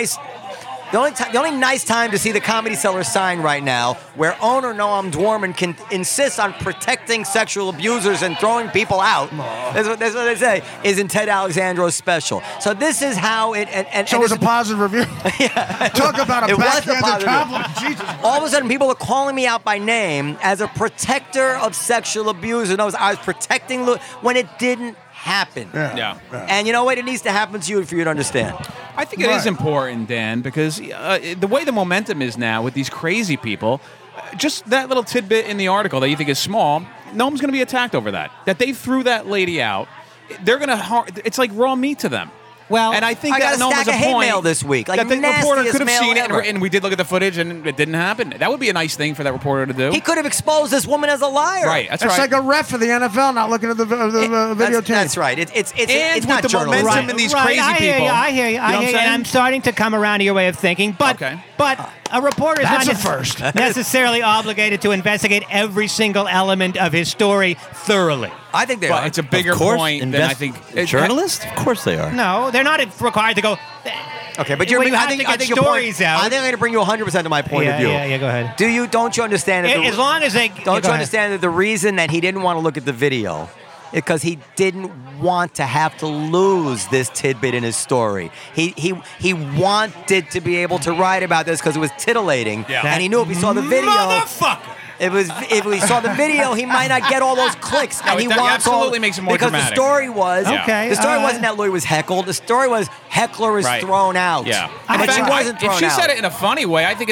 Speaker 2: the only nice time to see the Comedy Cellar sign right now, where owner Noam Dworman can insist on protecting sexual abusers and throwing people out. That's what they say. Is in Ted Alexandro's special. So this is how it. And
Speaker 5: So it was a positive review. Talk about a
Speaker 2: It was a
Speaker 5: backhanded
Speaker 2: positive
Speaker 5: compliment. Jesus.
Speaker 2: all of a sudden, people are calling me out by name as a protector of sexual abuse. And I was protecting when it didn't happen.
Speaker 4: Yeah.
Speaker 2: And you know what? It needs to happen to you for you to understand.
Speaker 4: I think it is important, Dan, because the way the momentum is now with these crazy people, just that little tidbit in the article that you think is small, Noam's going to be attacked over that. That they threw that lady out. They're going to. It's like raw meat to them.
Speaker 3: Well,
Speaker 4: and I think
Speaker 2: I got
Speaker 4: that
Speaker 2: a
Speaker 4: Noam
Speaker 2: stack
Speaker 4: was a
Speaker 2: of hate
Speaker 4: point
Speaker 2: mail this week, like
Speaker 4: that the
Speaker 2: nastiest
Speaker 4: reporter could have
Speaker 2: mail
Speaker 4: seen it,
Speaker 2: ever.
Speaker 4: and we did look at the footage, and it didn't happen. That would be a nice thing for that reporter to do.
Speaker 2: He could have exposed this woman as a liar.
Speaker 4: Right, that's
Speaker 5: It's
Speaker 4: right.
Speaker 5: like a ref for the NFL not looking at the videotape.
Speaker 2: That's right. It's
Speaker 4: And
Speaker 2: not
Speaker 4: with the
Speaker 2: journalism.
Speaker 4: momentum in these
Speaker 3: right,
Speaker 4: crazy
Speaker 3: I hear
Speaker 4: people.
Speaker 3: You, I hear you.
Speaker 4: You know
Speaker 3: I
Speaker 4: what
Speaker 3: hear
Speaker 4: I'm
Speaker 3: you. And
Speaker 4: saying?
Speaker 3: I'm starting to come around to your way of thinking. But a reporter is
Speaker 5: That's
Speaker 3: not
Speaker 5: a first.
Speaker 3: necessarily obligated to investigate every single element of his story thoroughly.
Speaker 2: I think they
Speaker 4: But
Speaker 2: are.
Speaker 4: it's a bigger
Speaker 6: Of course,
Speaker 4: point than I think.
Speaker 6: Journalists? Of course they are.
Speaker 3: No, they're not required to go.
Speaker 2: Okay, but
Speaker 3: you
Speaker 2: I
Speaker 3: have
Speaker 2: think
Speaker 3: to get
Speaker 2: your point-
Speaker 3: stories out.
Speaker 2: I think I'm going to bring you 100% to my point of view.
Speaker 3: Yeah, go ahead.
Speaker 2: Don't you understand that?
Speaker 3: As long as they
Speaker 2: Don't you understand that the reason that he didn't want to look at the video is because he didn't want to have to lose this tidbit in his story. He wanted to be able to write about this because it was titillating, and he knew if he saw the video,
Speaker 3: Motherfucker!
Speaker 2: if he saw the video, he might not get all those clicks,
Speaker 4: No,
Speaker 2: and he
Speaker 4: that
Speaker 2: wants
Speaker 4: absolutely makes it more
Speaker 2: because
Speaker 4: dramatic.
Speaker 2: the story was
Speaker 3: Okay,
Speaker 2: The story
Speaker 3: all
Speaker 2: wasn't
Speaker 3: right.
Speaker 2: that Louis was heckled. The story was heckler is
Speaker 4: Right.
Speaker 2: thrown out.
Speaker 4: Yeah.
Speaker 2: but
Speaker 4: In
Speaker 2: she
Speaker 4: fact,
Speaker 2: wasn't thrown
Speaker 4: if she
Speaker 2: out.
Speaker 4: said it in a funny way, I think it's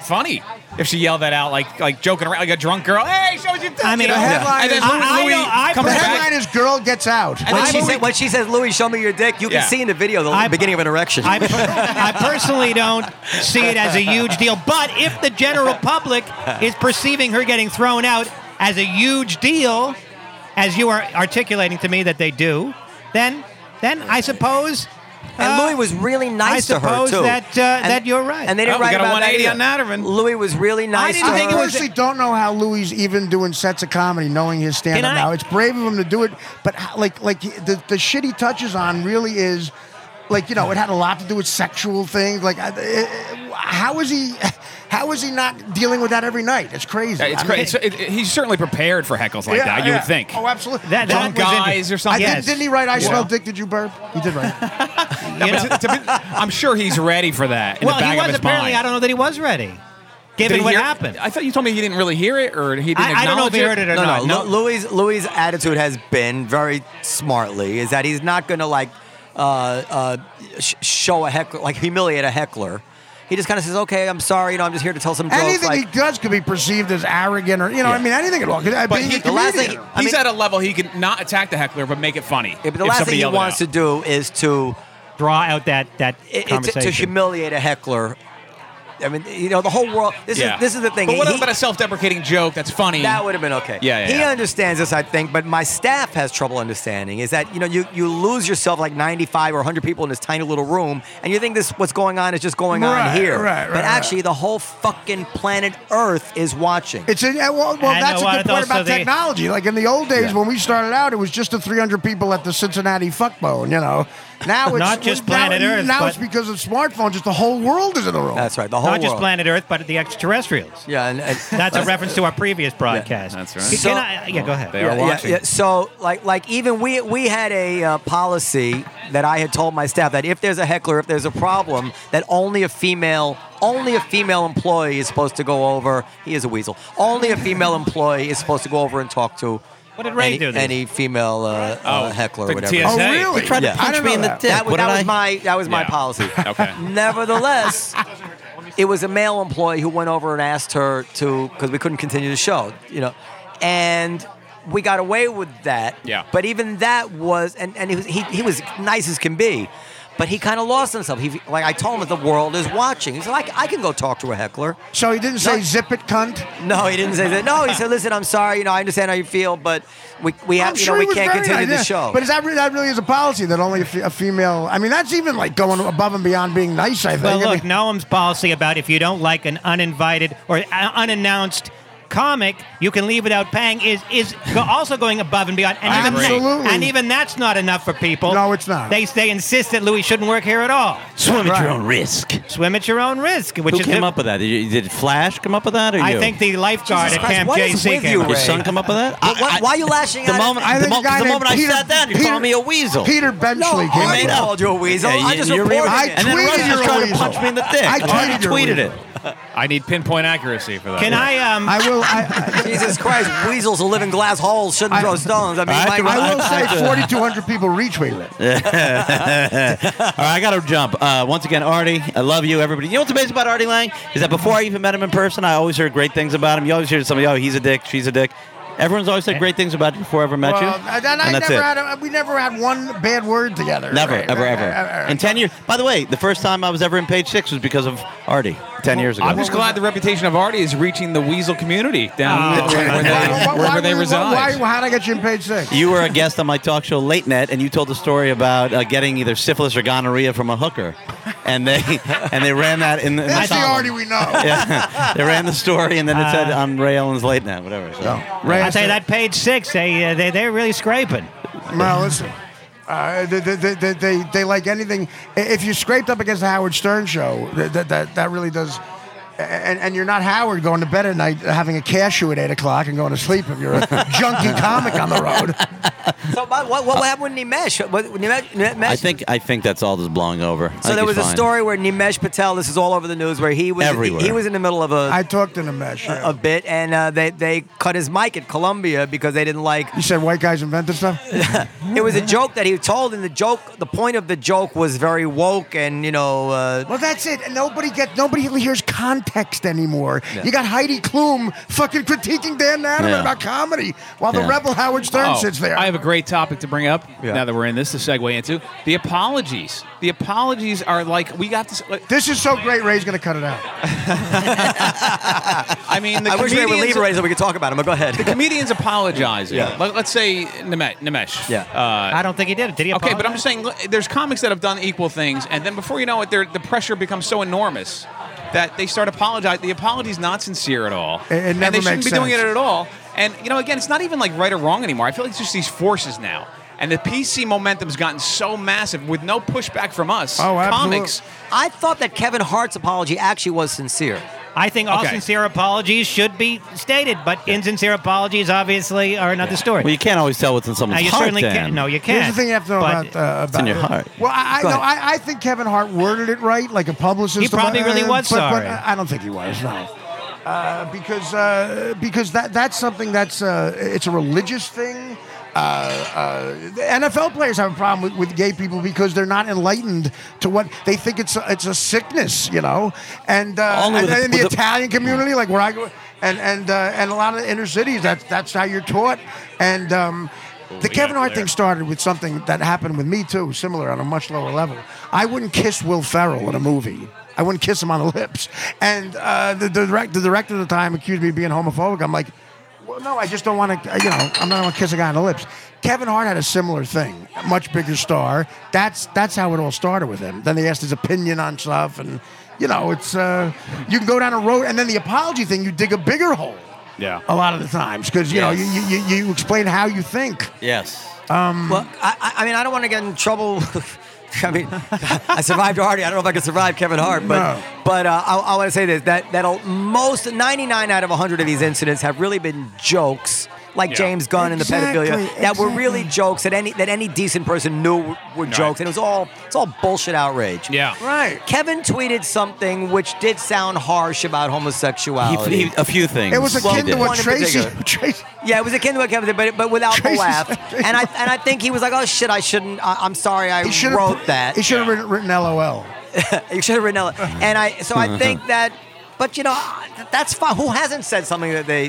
Speaker 4: funny if she yelled that out, like joking around, like a drunk girl. Hey, show us your tits.
Speaker 3: I mean,
Speaker 4: you know?
Speaker 3: the
Speaker 5: headline
Speaker 4: And then
Speaker 5: is-
Speaker 4: Louis
Speaker 3: I
Speaker 4: comes
Speaker 5: The
Speaker 3: personally-
Speaker 4: back.
Speaker 5: headline is "Girl Gets Out."
Speaker 2: When she says, "Louis, show me your dick," you can
Speaker 4: Yeah.
Speaker 2: see in the video the
Speaker 3: I-
Speaker 2: beginning of an erection.
Speaker 3: I personally don't see it as a huge deal, but if the general public is perceiving her getting thrown out as a huge deal, as you are articulating to me that they do, then I suppose.
Speaker 2: And Louis was really nice to her
Speaker 3: suppose
Speaker 2: too.
Speaker 3: that you're right.
Speaker 2: And they didn't
Speaker 4: Oh, we
Speaker 2: write
Speaker 4: got a
Speaker 2: about
Speaker 4: 180
Speaker 2: that
Speaker 4: on
Speaker 2: either.
Speaker 4: Natterman.
Speaker 2: Louis was really nice
Speaker 3: didn't
Speaker 2: to
Speaker 3: think
Speaker 2: her.
Speaker 3: it
Speaker 5: I
Speaker 3: was-
Speaker 5: honestly don't know how Louis even doing sets of comedy, knowing his stand-up
Speaker 3: Can I-
Speaker 5: now. It's brave of him to do it, but the shit he touches on really is, like, you know, it had a lot to do with sexual things. Like, how is he not dealing with that every night? It's crazy.
Speaker 4: It's
Speaker 5: I
Speaker 4: great.
Speaker 5: mean,
Speaker 4: He's certainly prepared for heckles like that. You would think.
Speaker 5: Oh, absolutely.
Speaker 3: That
Speaker 4: Drunk
Speaker 3: was
Speaker 4: guys or something.
Speaker 3: Yes.
Speaker 5: Didn't he write "I
Speaker 3: Yeah.
Speaker 5: smell dick"? Did you burp? He did write.
Speaker 3: You know,
Speaker 4: I'm sure he's ready for that. In
Speaker 3: well,
Speaker 4: the back
Speaker 3: he was
Speaker 4: of his
Speaker 3: apparently.
Speaker 4: mind.
Speaker 3: I don't know that he was ready,
Speaker 4: Did
Speaker 3: given
Speaker 4: he
Speaker 3: what
Speaker 4: hear-
Speaker 3: happened.
Speaker 4: I thought you told me he didn't really hear it, or he didn't
Speaker 3: I don't know if
Speaker 4: acknowledge
Speaker 3: he heard it or not.
Speaker 2: No. Louis' attitude has been very smartly is that he's not going to like show a heckler, like humiliate a heckler. He just kind of says, "Okay, I'm sorry. You know, I'm just here to tell some jokes."
Speaker 5: Anything
Speaker 2: like,
Speaker 5: he does could be perceived as arrogant, or
Speaker 2: Yeah.
Speaker 5: I mean, anything at all.
Speaker 4: But
Speaker 5: Being a
Speaker 2: the last
Speaker 5: comedian.
Speaker 2: thing-
Speaker 4: He's at a level he can not attack the heckler, but make it funny.
Speaker 2: yeah, but the
Speaker 4: if
Speaker 2: last
Speaker 4: somebody
Speaker 2: thing he
Speaker 4: yelled it
Speaker 2: wants
Speaker 4: out.
Speaker 2: to do is to
Speaker 3: Draw out that conversation.
Speaker 2: to humiliate a heckler. I mean, you know, the whole world. This is the thing.
Speaker 4: But what
Speaker 2: He-
Speaker 4: about a self-deprecating joke that's funny?
Speaker 2: That would have been okay.
Speaker 4: Yeah.
Speaker 2: He understands this, I think, but my staff has trouble understanding. Is that, you know, you lose yourself like 95 or 100 people in this tiny little room, and you think what's going on is just going on
Speaker 5: Right,
Speaker 2: here.
Speaker 5: right,
Speaker 2: but
Speaker 5: right,
Speaker 2: actually, the whole fucking planet Earth is watching.
Speaker 5: It's well,
Speaker 3: I
Speaker 5: that's
Speaker 3: know
Speaker 5: a
Speaker 3: what,
Speaker 5: good point
Speaker 3: also
Speaker 5: about
Speaker 3: the-
Speaker 5: technology. Like in the old days
Speaker 2: Yeah.
Speaker 5: when we started out, it was just the 300 people at the Cincinnati Fuckbone, you know. Now it's
Speaker 3: Not just planet Earth,
Speaker 5: Now
Speaker 3: but-
Speaker 5: it's because of smartphones. It's the whole world is in the room.
Speaker 2: That's right. The whole
Speaker 3: Not just
Speaker 2: world.
Speaker 3: planet Earth, but the extraterrestrials.
Speaker 2: Yeah, and
Speaker 3: That's a reference to our previous broadcast.
Speaker 4: that's right.
Speaker 3: Can
Speaker 2: So-
Speaker 3: I, go ahead.
Speaker 4: They are watching.
Speaker 2: So like even we had a policy that I had told my staff that if there's a heckler, if there's a problem, that only a female employee is supposed to go over. He is a weasel. Only a female employee is supposed to go over and talk to.
Speaker 3: What did Ray
Speaker 2: any,
Speaker 3: do this?
Speaker 2: any female heckler or
Speaker 4: the
Speaker 2: whatever.
Speaker 4: TSA.
Speaker 5: Oh, really?
Speaker 6: He tried
Speaker 2: Yeah.
Speaker 6: to punch
Speaker 5: I didn't
Speaker 6: me in
Speaker 5: know
Speaker 6: the
Speaker 5: that.
Speaker 6: dick.
Speaker 2: That
Speaker 6: What did I?
Speaker 2: was my
Speaker 4: Yeah.
Speaker 2: policy.
Speaker 4: Okay.
Speaker 2: Nevertheless, it was a male employee who went over and asked her to, because we couldn't continue the show, you know, and we got away with that.
Speaker 4: Yeah.
Speaker 2: But even that was, and he was nice as can be, but he kind of lost himself. Like I told him that the world is watching. He said, I can go talk to a heckler.
Speaker 5: So he didn't say
Speaker 2: No.
Speaker 5: "zip it, cunt."
Speaker 2: No, he didn't say that. No, he said, listen, I'm sorry. You know, I understand how you feel, but we have,
Speaker 5: I'm
Speaker 2: you
Speaker 5: sure
Speaker 2: know,
Speaker 5: he
Speaker 2: we
Speaker 5: was
Speaker 2: can't
Speaker 5: very
Speaker 2: continue
Speaker 5: nice,
Speaker 2: the show.
Speaker 5: But that really is a policy that only a female. I mean, that's even like going above and beyond being nice. I think.
Speaker 3: Well,
Speaker 5: I
Speaker 3: look,
Speaker 5: mean,
Speaker 3: Noam's policy about if you don't like an uninvited or unannounced comic, you can leave without paying is also going above and beyond. And
Speaker 5: Absolutely.
Speaker 3: And even that's not enough for people.
Speaker 5: No, it's not.
Speaker 3: They insist that Louis shouldn't work here at all.
Speaker 6: Swim at your
Speaker 5: Right.
Speaker 6: own risk.
Speaker 3: Swim at your own risk. Which
Speaker 6: Who
Speaker 3: is
Speaker 6: came up with that? Did Flash come up with that, or you?
Speaker 3: I think the lifeguard
Speaker 2: Jesus
Speaker 3: at
Speaker 2: Christ,
Speaker 3: Camp
Speaker 2: what is
Speaker 3: JC
Speaker 2: with
Speaker 3: came
Speaker 2: you,
Speaker 3: up
Speaker 6: Your
Speaker 3: with
Speaker 2: Ray?
Speaker 6: son come up with that?
Speaker 2: Why are you lashing
Speaker 6: The
Speaker 2: out?
Speaker 6: moment,
Speaker 5: I
Speaker 6: the
Speaker 5: think a guy
Speaker 6: moment I
Speaker 5: named
Speaker 6: sat down, you
Speaker 5: Peter-
Speaker 6: called me a weasel.
Speaker 5: Peter
Speaker 2: No,
Speaker 5: Benchley came
Speaker 2: I
Speaker 6: made
Speaker 5: up.
Speaker 6: up.
Speaker 2: called you a weasel.
Speaker 6: Yeah,
Speaker 2: I just
Speaker 6: you're
Speaker 2: reported
Speaker 6: reading-
Speaker 2: it.
Speaker 6: And then
Speaker 5: tweeted
Speaker 6: Russ
Speaker 5: you're
Speaker 6: was
Speaker 5: a
Speaker 6: trying to
Speaker 5: weasel.
Speaker 6: punch me in the dick.
Speaker 5: I
Speaker 6: I
Speaker 5: tweeted you're a
Speaker 6: tweeted
Speaker 5: weasel.
Speaker 6: it.
Speaker 4: I need pinpoint accuracy for that.
Speaker 3: Can
Speaker 5: I will.
Speaker 2: Jesus Christ, weasels who live in glass holes shouldn't throw stones. I mean,
Speaker 6: I
Speaker 2: my
Speaker 6: can-
Speaker 5: I
Speaker 2: God.
Speaker 5: will say 4,200 people retweeted it.
Speaker 6: All right, I got to jump. Once again, Artie, I love you, everybody. You know what's amazing about Artie Lang is that before I even met him in person, I always heard great things about him. You always hear somebody, oh, he's a dick, she's a dick. Everyone's always said great things about you before I ever met you.
Speaker 5: And
Speaker 6: that's
Speaker 5: never
Speaker 6: it.
Speaker 5: we never had one bad word together.
Speaker 6: Never,
Speaker 5: Right,
Speaker 6: ever,
Speaker 5: right,
Speaker 6: ever.
Speaker 5: right.
Speaker 6: In 10 years. By the way, the first time I was ever in Page 6 was because of Artie 10 years ago.
Speaker 4: I'm just glad the reputation of Artie is reaching the weasel community down wherever they reside.
Speaker 5: How'd I get you in Page 6?
Speaker 6: You were a guest on my talk show Late Net, and you told the story about getting either syphilis or gonorrhea from a hooker, and they ran that in the
Speaker 5: That's the
Speaker 6: column.
Speaker 5: Artie we know.
Speaker 6: Yeah, they ran the story, and then it said on Ray Ellen's Late Net, whatever. So.
Speaker 5: Ray,
Speaker 3: I tell you that page 6, they're really scraping.
Speaker 5: Well, listen. They like anything. If you scraped up against the Howard Stern show, that really does. And you're not Howard going to bed at night having a cashew at 8 o'clock and going to sleep if you're a junkie comic on the road.
Speaker 2: So what happened with Nimesh? Nimesh?
Speaker 6: I think that's all just blowing over.
Speaker 2: So there was a story where Nimesh Patel. This is all over the news where he was
Speaker 6: Everywhere.
Speaker 2: he was in the middle of
Speaker 5: I talked to Nimesh. Yeah.
Speaker 2: a bit, and they cut his mic at Columbia because they didn't like.
Speaker 5: You said white guys invented stuff?
Speaker 2: It was a joke that he told, and the point of the joke was very woke, and
Speaker 5: Well, that's it. Nobody hears context anymore. You got Heidi Klum fucking critiquing Dan Natterman about comedy while the rebel Howard Stern sits there.
Speaker 4: I have a great topic to bring up now that we're in this to segue into. The apologies. The apologies are like, we got to... Like,
Speaker 5: this is so great, Ray's going to cut it out.
Speaker 4: I mean,
Speaker 2: I wish Ray would leave already so we could talk about him, but go ahead.
Speaker 4: The comedian's apologizing.
Speaker 2: Yeah.
Speaker 4: Let's say Nimesh.
Speaker 2: Yeah.
Speaker 3: I don't think he did it. Did he apologize?
Speaker 4: Okay, but I'm just saying, there's comics that have done equal things, and then before you know it, the pressure becomes so enormous that they start apologizing. The apology's not sincere at all.
Speaker 5: It never
Speaker 4: and they shouldn't
Speaker 5: makes
Speaker 4: be doing it
Speaker 5: sense.
Speaker 4: at all. And, again, it's not even like right or wrong anymore. I feel like it's just these forces now. And the PC momentum's gotten so massive with no pushback from us.
Speaker 5: Oh, absolutely.
Speaker 4: Comics.
Speaker 2: I thought that Kevin Hart's apology actually was sincere.
Speaker 3: I think all sincere apologies should be stated, but insincere apologies obviously are another story.
Speaker 6: Well, you can't always tell what's in someone's
Speaker 3: you
Speaker 6: heart,
Speaker 3: certainly
Speaker 6: Dan.
Speaker 3: can't. No, you can't.
Speaker 5: Here's the thing you have to know about
Speaker 6: It's in your heart.
Speaker 5: Well,
Speaker 2: Go ahead.
Speaker 5: I think Kevin Hart worded it right, like a publicist.
Speaker 3: He probably really was
Speaker 5: but
Speaker 3: sorry.
Speaker 5: I don't think he was. No, because that's something that's it's a religious thing. The NFL players have a problem with gay people because they're not enlightened to what they think it's a sickness, and in the Italian community, like where I go, and a lot of the inner cities, that's how you're taught. And the Kevin Hart thing started with something that happened with me too, similar on a much lower level. I wouldn't kiss Will Ferrell in a movie. I wouldn't kiss him on the lips. And the director at the time accused me of being homophobic. I'm like, well, no, I just don't want to, I'm not going to kiss a guy on the lips. Kevin Hart had a similar thing, a much bigger star. That's how it all started with him. Then they asked his opinion on stuff, and, it's, you can go down a road, and then the apology thing, you dig a bigger hole.
Speaker 4: Yeah.
Speaker 5: A lot of the times, because, you explain how you think.
Speaker 6: Yes.
Speaker 2: Well, I mean, I don't want to get in trouble. I mean, I survived Hardy. I don't know if I could survive Kevin Hart, but I want to say this: that most 99 out of 100 of these incidents have really been jokes, like James Gunn and the pedophilia, that were really jokes that any decent person knew were jokes, and it's all bullshit outrage.
Speaker 4: Yeah,
Speaker 5: right.
Speaker 2: Kevin tweeted something which did sound harsh about homosexuality.
Speaker 6: A few things.
Speaker 5: It was akin to what Tracy.
Speaker 2: Yeah, it was akin to what Kevin did, but without the laugh. And I think he was like, "Oh shit, I shouldn't. I'm sorry, I wrote that."
Speaker 5: He should have written LOL.
Speaker 2: He should have written LOL. And I think that. But that's fine. Who hasn't said something that they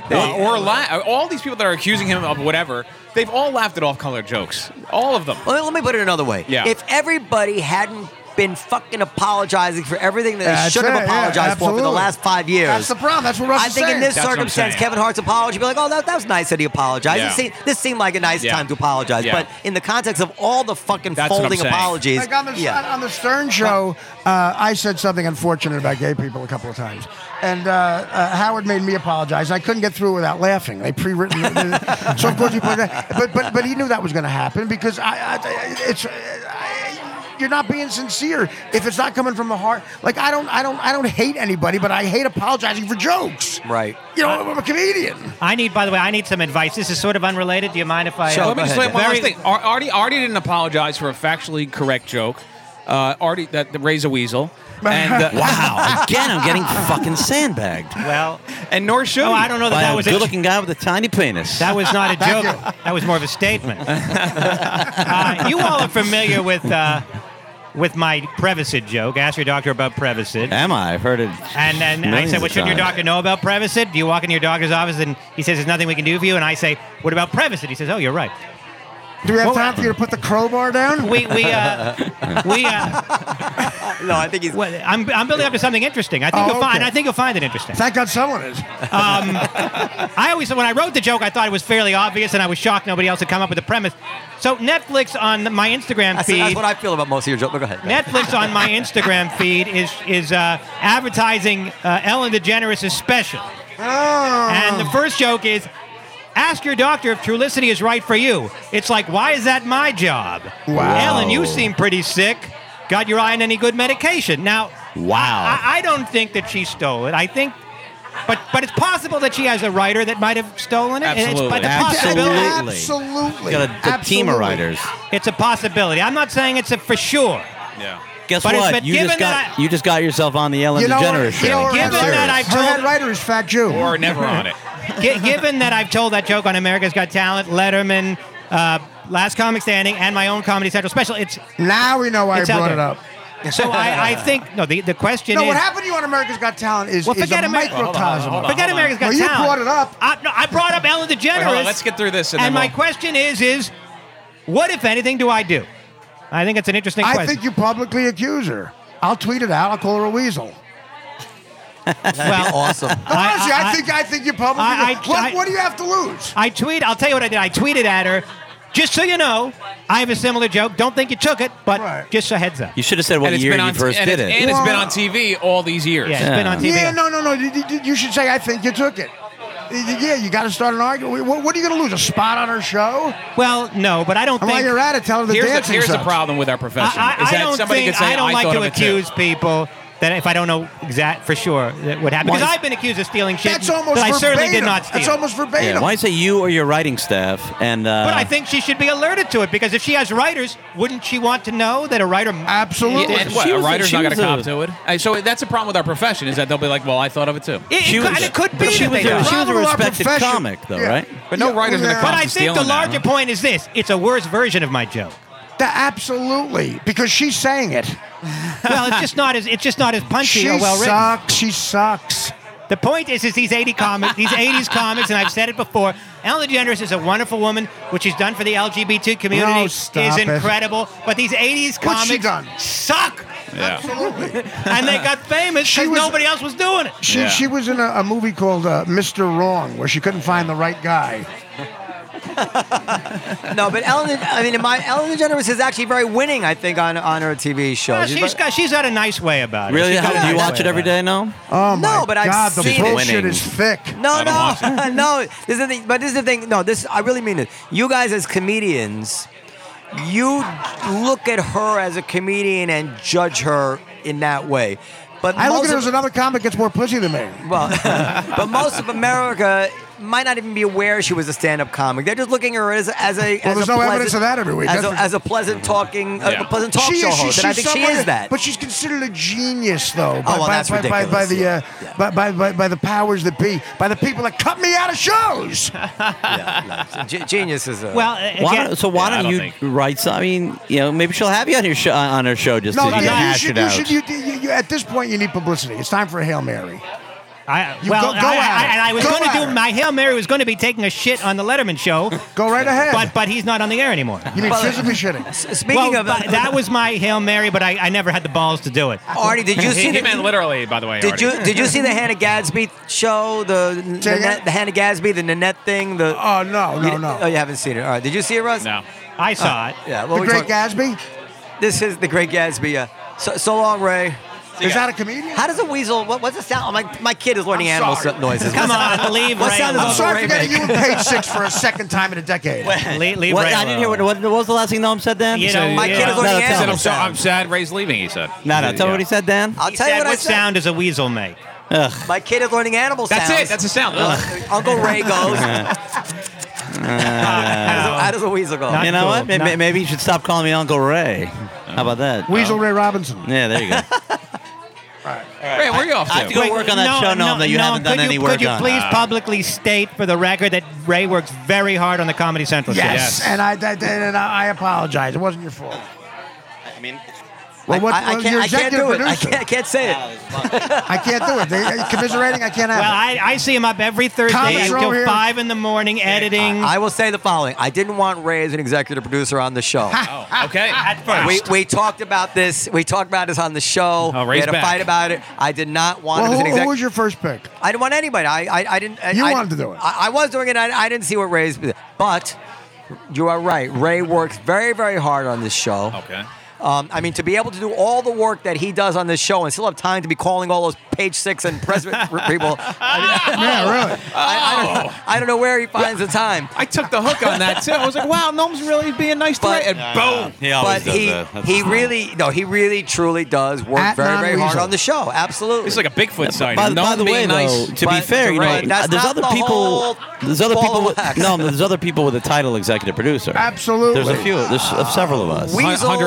Speaker 4: all these people that are accusing him of whatever, they've all laughed at off-color jokes. All of them.
Speaker 2: Let me put it another way.
Speaker 4: Yeah.
Speaker 2: If everybody hadn't been fucking apologizing for everything that they should have apologized for the last 5 years.
Speaker 5: That's the problem. That's what Russ
Speaker 2: I
Speaker 5: is
Speaker 2: think
Speaker 5: saying.
Speaker 2: in this
Speaker 4: That's what I'm
Speaker 2: circumstance,
Speaker 4: saying.
Speaker 2: Kevin Hart's apology, be like, oh, that was nice that he apologized.
Speaker 4: Yeah.
Speaker 2: This seemed like a nice time to apologize.
Speaker 4: Yeah.
Speaker 2: But in the context of all the fucking
Speaker 4: That's what I'm
Speaker 2: folding
Speaker 4: saying.
Speaker 2: apologies.
Speaker 5: Like on the Stern show, I said something unfortunate about gay people a couple of times. And Howard made me apologize. I couldn't get through without laughing. They pre-written so of course he put that. But he knew that was going to happen because you're not being sincere if it's not coming from the heart. Like I don't hate anybody, but I hate apologizing for jokes.
Speaker 2: Right.
Speaker 5: I'm a comedian.
Speaker 3: By the way, I need some advice. This is sort of unrelated. Do you mind if I?
Speaker 2: Sure.
Speaker 4: Let me just
Speaker 2: Go
Speaker 4: say
Speaker 2: ahead.
Speaker 4: one last thing. Artie didn't apologize for a factually correct joke. Artie, that raised a weasel. And,
Speaker 6: Wow. Again, I'm getting fucking sandbagged.
Speaker 3: Well,
Speaker 4: and nor should
Speaker 3: I don't know
Speaker 6: By
Speaker 3: that
Speaker 6: a
Speaker 3: was
Speaker 6: good-looking guy with a tiny penis.
Speaker 3: That was not a joke. That was more of a statement. You all are familiar with my Prevacid joke. Ask your doctor about Prevacid.
Speaker 6: Am I? I've heard it.
Speaker 3: And then I
Speaker 6: millions
Speaker 3: said,
Speaker 6: of
Speaker 3: well, shouldn't your
Speaker 6: times.
Speaker 3: doctor know about Prevacid? Do you walk into your doctor's office and he says, there's nothing we can do for you? And I say, what about Prevacid? He says, oh, you're right.
Speaker 5: Do we have time for you to put the crowbar down?
Speaker 3: No,
Speaker 2: I think he's.
Speaker 3: I'm building up to something interesting. I think you'll find.
Speaker 5: okay.
Speaker 3: I think you'll find it interesting.
Speaker 5: Thank God someone is.
Speaker 3: I always, when I wrote the joke, I thought it was fairly obvious, and I was shocked nobody else had come up with the premise. So Netflix on my Instagram feed.
Speaker 2: That's what I feel about most of your jokes. But go ahead.
Speaker 3: Netflix on my Instagram feed is advertising Ellen DeGeneres' special.
Speaker 5: Oh.
Speaker 3: And the first joke is, ask your doctor if Trulicity is right for you. It's like, why is that my job?
Speaker 5: Wow.
Speaker 3: Ellen, you seem pretty sick. Got your eye on any good medication? Now,
Speaker 6: Wow.
Speaker 3: I don't think that she stole it. I think, but it's possible that she has a writer that might have stolen it.
Speaker 4: Absolutely.
Speaker 3: It's a possibility.
Speaker 5: Absolutely.
Speaker 6: Got a team of writers.
Speaker 3: It's a possibility. I'm not saying it's a for sure.
Speaker 4: Yeah.
Speaker 6: Guess
Speaker 3: But it's-
Speaker 6: what?
Speaker 3: but given that
Speaker 6: You just got yourself on the Ellen
Speaker 5: You know what?
Speaker 6: DeGeneres show.
Speaker 5: You know what?
Speaker 3: Given
Speaker 6: I'm
Speaker 3: that
Speaker 6: serious.
Speaker 3: I've
Speaker 5: Her head
Speaker 3: told,
Speaker 5: writer is Fat Jew.
Speaker 4: Or never on it.
Speaker 3: given that I've told that joke on America's Got Talent, Letterman, Last Comic Standing, and my own Comedy Central special, it's
Speaker 5: Now we know why I
Speaker 3: It's out
Speaker 5: brought
Speaker 3: there.
Speaker 5: it up.
Speaker 3: So I think the question
Speaker 5: No,
Speaker 3: is.
Speaker 5: what happened to you on America's Got Talent is
Speaker 3: forget
Speaker 5: a microcosm.
Speaker 4: Hold on.
Speaker 3: Forget America's Got
Speaker 5: Well, you
Speaker 3: Talent.
Speaker 5: brought it up.
Speaker 3: I brought up Ellen DeGeneres.
Speaker 4: Wait, hold on, let's get through this.
Speaker 3: And my question is, what, if anything, do I do? I think it's an interesting
Speaker 5: I
Speaker 3: question.
Speaker 5: think you publicly accuse her. I'll tweet it out. I'll call her a weasel.
Speaker 3: well,
Speaker 2: Awesome.
Speaker 5: Honestly, I think you publicly. What do you have to lose?
Speaker 3: I'll tell you what I did. I tweeted at her, just so you know, I have a similar joke. Don't think you took it, but
Speaker 5: Right.
Speaker 3: just a heads up.
Speaker 6: You should have said what
Speaker 4: And it's
Speaker 6: year
Speaker 4: been
Speaker 6: you
Speaker 4: on
Speaker 6: first
Speaker 4: and
Speaker 6: did
Speaker 4: it's,
Speaker 6: it.
Speaker 4: and it's been on TV all these years.
Speaker 3: Yeah, it's been on TV.
Speaker 5: Yeah, no. You should say I think you took it. Yeah, you got to start an argument. What are you going to lose? A spot on her show?
Speaker 3: Well, no, but I don't
Speaker 5: And
Speaker 3: think.
Speaker 5: while you're at it, tell her the dancing
Speaker 4: Here's the
Speaker 5: sucks.
Speaker 4: problem with our profession.
Speaker 3: I
Speaker 4: is that
Speaker 3: don't
Speaker 4: somebody
Speaker 3: think,
Speaker 4: could say,
Speaker 3: I don't like
Speaker 4: thought
Speaker 3: to
Speaker 4: of it too."
Speaker 3: accuse people that if I don't know exact for sure that would happen. Because I've been accused of stealing shit
Speaker 5: That's almost
Speaker 3: that I
Speaker 5: verbatim.
Speaker 3: certainly did not steal.
Speaker 5: That's almost verbatim.
Speaker 6: Yeah, why don't you say you or your writing staff? And
Speaker 3: But I think she should be alerted to it because if she has writers, wouldn't she want to know that a writer?
Speaker 5: Absolutely.
Speaker 4: And what,
Speaker 6: She
Speaker 4: a
Speaker 6: was a-
Speaker 4: writer's
Speaker 6: she
Speaker 4: not going to
Speaker 6: was
Speaker 4: cop
Speaker 6: a-
Speaker 4: to it? So that's a problem with our profession is that they'll be like, well, I thought of it too.
Speaker 3: It could be
Speaker 6: she
Speaker 3: that
Speaker 6: was
Speaker 3: they
Speaker 6: a,
Speaker 3: don't.
Speaker 6: she was a
Speaker 5: Problem with our
Speaker 6: respected
Speaker 5: profession.
Speaker 6: comic, though,
Speaker 5: Yeah.
Speaker 6: right?
Speaker 4: But no writer's going to
Speaker 5: yeah.
Speaker 4: come
Speaker 3: But I
Speaker 4: to
Speaker 3: think
Speaker 4: stealing
Speaker 3: the
Speaker 4: that.
Speaker 3: larger point is this: it's a worse version of my joke.
Speaker 5: Absolutely, because she's saying it.
Speaker 3: Well, it's just not as punchy
Speaker 5: She
Speaker 3: or well written.
Speaker 5: sucks. She sucks.
Speaker 3: The point is these 80s comics, and I've said it before. Ellen DeGeneres is a wonderful woman. What she's done for the LGBT community
Speaker 5: No,
Speaker 3: is
Speaker 5: stop it.
Speaker 3: incredible. But these 80s
Speaker 5: What's she
Speaker 3: comics
Speaker 5: done?
Speaker 3: suck,
Speaker 4: Yeah.
Speaker 5: Absolutely.
Speaker 3: and they got famous
Speaker 5: She
Speaker 3: because
Speaker 5: was-
Speaker 3: nobody else was doing it.
Speaker 5: She was in a movie called Mr. Wrong, where she couldn't find the right guy.
Speaker 2: No, but Ellen DeGeneres is actually very winning, I think, on her TV show.
Speaker 3: Well, she's got a nice way about it.
Speaker 6: Really?
Speaker 3: She's got a
Speaker 6: Do you
Speaker 3: nice
Speaker 6: watch
Speaker 3: way
Speaker 6: it every
Speaker 3: about
Speaker 6: day? No.
Speaker 5: Oh my
Speaker 2: No, but I've
Speaker 5: God, the
Speaker 2: seen it.
Speaker 5: bullshit
Speaker 6: Winning.
Speaker 5: is thick.
Speaker 2: No.
Speaker 4: I
Speaker 2: This is the thing. But this is the thing. No, this I really mean it. You guys as comedians, you look at her as a comedian and judge her in that way. But
Speaker 5: I look
Speaker 2: most
Speaker 5: at her
Speaker 2: of-
Speaker 5: as another comic gets more pussy than me.
Speaker 2: Well, but most of America might not even be aware she was a stand-up comic. They're just looking at her as a
Speaker 5: Well,
Speaker 2: as
Speaker 5: there's
Speaker 2: a
Speaker 5: no
Speaker 2: pleasant,
Speaker 5: evidence of that every week.
Speaker 2: as a pleasant talking, a pleasant talk show host, and I think she
Speaker 5: somewhat-
Speaker 2: is that.
Speaker 5: But she's considered a genius, though.
Speaker 2: That's
Speaker 5: by
Speaker 2: ridiculous,
Speaker 5: the
Speaker 2: yeah.
Speaker 5: by the powers that be, by the people that cut me out of shows.
Speaker 2: Genius is a
Speaker 3: Well, again,
Speaker 6: Why
Speaker 4: I
Speaker 6: don't
Speaker 4: don't
Speaker 6: you
Speaker 4: think-
Speaker 6: write some? I mean, maybe she'll have you on your show, on her show just
Speaker 5: No,
Speaker 6: to
Speaker 5: you
Speaker 6: hash it out.
Speaker 5: should. At this point, you need publicity. It's time for a Hail Mary.
Speaker 3: go
Speaker 5: at it.
Speaker 3: I was
Speaker 5: Go
Speaker 3: going to
Speaker 5: at
Speaker 3: do
Speaker 5: it.
Speaker 3: my Hail Mary was going to be taking a shit on the Letterman show,
Speaker 5: Go right ahead.
Speaker 3: but he's not on the air anymore.
Speaker 5: you mean
Speaker 2: Well,
Speaker 5: physically shitting?
Speaker 2: Speaking
Speaker 3: Well,
Speaker 2: of
Speaker 3: but that was my Hail Mary, but I never had the balls to do it.
Speaker 2: Artie, did you see
Speaker 4: He meant
Speaker 2: the
Speaker 4: literally, by the way.
Speaker 2: did you see the Hannah Gadsby show? The Hannah Gadsby, the Nanette thing. The
Speaker 5: Oh no,
Speaker 2: you,
Speaker 5: no.
Speaker 2: Oh, you haven't seen it. All right, did you see it, Russ?
Speaker 4: No.
Speaker 3: I saw it.
Speaker 2: Yeah.
Speaker 5: The
Speaker 2: Well, we
Speaker 5: Great
Speaker 2: talk-
Speaker 5: Gatsby.
Speaker 2: This is the Great Gatsby. Yeah. So long, Ray.
Speaker 5: Is that a comedian?
Speaker 2: How does a weasel? What's the sound? My kid is learning
Speaker 5: I'm
Speaker 2: animal
Speaker 5: sorry.
Speaker 2: noises.
Speaker 3: Come on, leave
Speaker 2: What
Speaker 3: Ray
Speaker 2: sound
Speaker 3: alone.
Speaker 2: does
Speaker 5: I'm
Speaker 2: Uncle
Speaker 5: sorry
Speaker 2: Ray
Speaker 5: for getting
Speaker 2: make?
Speaker 5: you in page 6 for a second time in a decade.
Speaker 3: Leave
Speaker 6: What,
Speaker 3: Ray
Speaker 6: I didn't hear
Speaker 3: alone.
Speaker 6: what was the last thing Noam said, Dan?
Speaker 3: You know,
Speaker 2: My kid is
Speaker 3: yeah.
Speaker 2: learning
Speaker 6: No,
Speaker 2: animal
Speaker 6: tell him.
Speaker 4: I'm
Speaker 2: sounds.
Speaker 4: sad Ray's leaving, he said.
Speaker 6: No, tell me what he said, Dan.
Speaker 2: I'll
Speaker 3: He
Speaker 2: tell you
Speaker 3: said,
Speaker 2: what I
Speaker 3: what
Speaker 2: said.
Speaker 3: sound does a weasel make?
Speaker 6: Ugh.
Speaker 2: My kid is learning animal
Speaker 4: That's
Speaker 2: sounds.
Speaker 4: it. That's a sound.
Speaker 2: Uncle Ray goes. How does a weasel go?
Speaker 3: Not
Speaker 6: You know
Speaker 3: cool.
Speaker 6: what? Maybe you should stop calling me Uncle Ray. How about that?
Speaker 5: Weasel Ray Robinson.
Speaker 6: Yeah, there you go.
Speaker 4: Ray, where are you off
Speaker 6: I have
Speaker 4: to?
Speaker 6: to go work on that show, Noam, that you haven't done any work
Speaker 3: Could you
Speaker 6: on.
Speaker 3: please publicly state for the record that Ray works very hard on the Comedy Central show?
Speaker 5: Yes, and I apologize. It wasn't your fault.
Speaker 6: I mean,
Speaker 5: Well, what?
Speaker 2: I
Speaker 5: your
Speaker 2: can't
Speaker 5: executive
Speaker 2: do it.
Speaker 5: producer.
Speaker 2: I can't say it.
Speaker 5: I can't do it. Commiserating, I can't have
Speaker 3: Well,
Speaker 5: it.
Speaker 3: I see him up every Thursday
Speaker 5: Comics
Speaker 3: until
Speaker 5: row here.
Speaker 3: 5 in the morning editing.
Speaker 2: I will say the following. I didn't want Ray as an executive producer on the show.
Speaker 4: Oh, okay.
Speaker 3: At first.
Speaker 2: We talked about this. We talked about this on the show.
Speaker 4: Oh,
Speaker 2: we
Speaker 4: Ray's
Speaker 2: had a
Speaker 4: back.
Speaker 2: fight about it. I did not want
Speaker 5: Well,
Speaker 2: him as an
Speaker 5: who
Speaker 2: executive.
Speaker 5: was your first pick?
Speaker 2: I didn't want anybody. I didn't.
Speaker 5: You
Speaker 2: I
Speaker 5: wanted to do it.
Speaker 2: I was doing it. I didn't see what Ray's. But you are right. Ray works very, very hard on this show.
Speaker 4: Okay.
Speaker 2: I mean, to be able to do all the work that he does on this show and still have time to be calling all those Page Six and Press people.
Speaker 5: Yeah, really.
Speaker 2: I don't know where he finds the time.
Speaker 4: I took the hook on that too. I was like, "Wow, Noam's really being nice to
Speaker 2: But-
Speaker 4: Ray." And boom.
Speaker 6: he always
Speaker 2: But
Speaker 6: does that. That's
Speaker 2: he
Speaker 6: his
Speaker 2: really truly does work
Speaker 5: At
Speaker 2: very, very hard
Speaker 5: non-weasel.
Speaker 2: on the show. Absolutely.
Speaker 4: It's like a Bigfoot sighting.
Speaker 6: By
Speaker 4: Noam
Speaker 6: the way,
Speaker 4: being
Speaker 6: though,
Speaker 4: nice.
Speaker 6: to be
Speaker 2: But-
Speaker 6: fair, you know,
Speaker 2: right, that's
Speaker 6: there's
Speaker 2: not
Speaker 6: other
Speaker 2: the
Speaker 6: people.
Speaker 2: whole
Speaker 6: There's other
Speaker 2: ball
Speaker 6: people.
Speaker 2: of
Speaker 6: With,
Speaker 2: wax.
Speaker 6: no, there's other people with the title executive producer.
Speaker 5: Absolutely.
Speaker 6: There's a few. There's several of us.
Speaker 2: Weasels
Speaker 4: 142.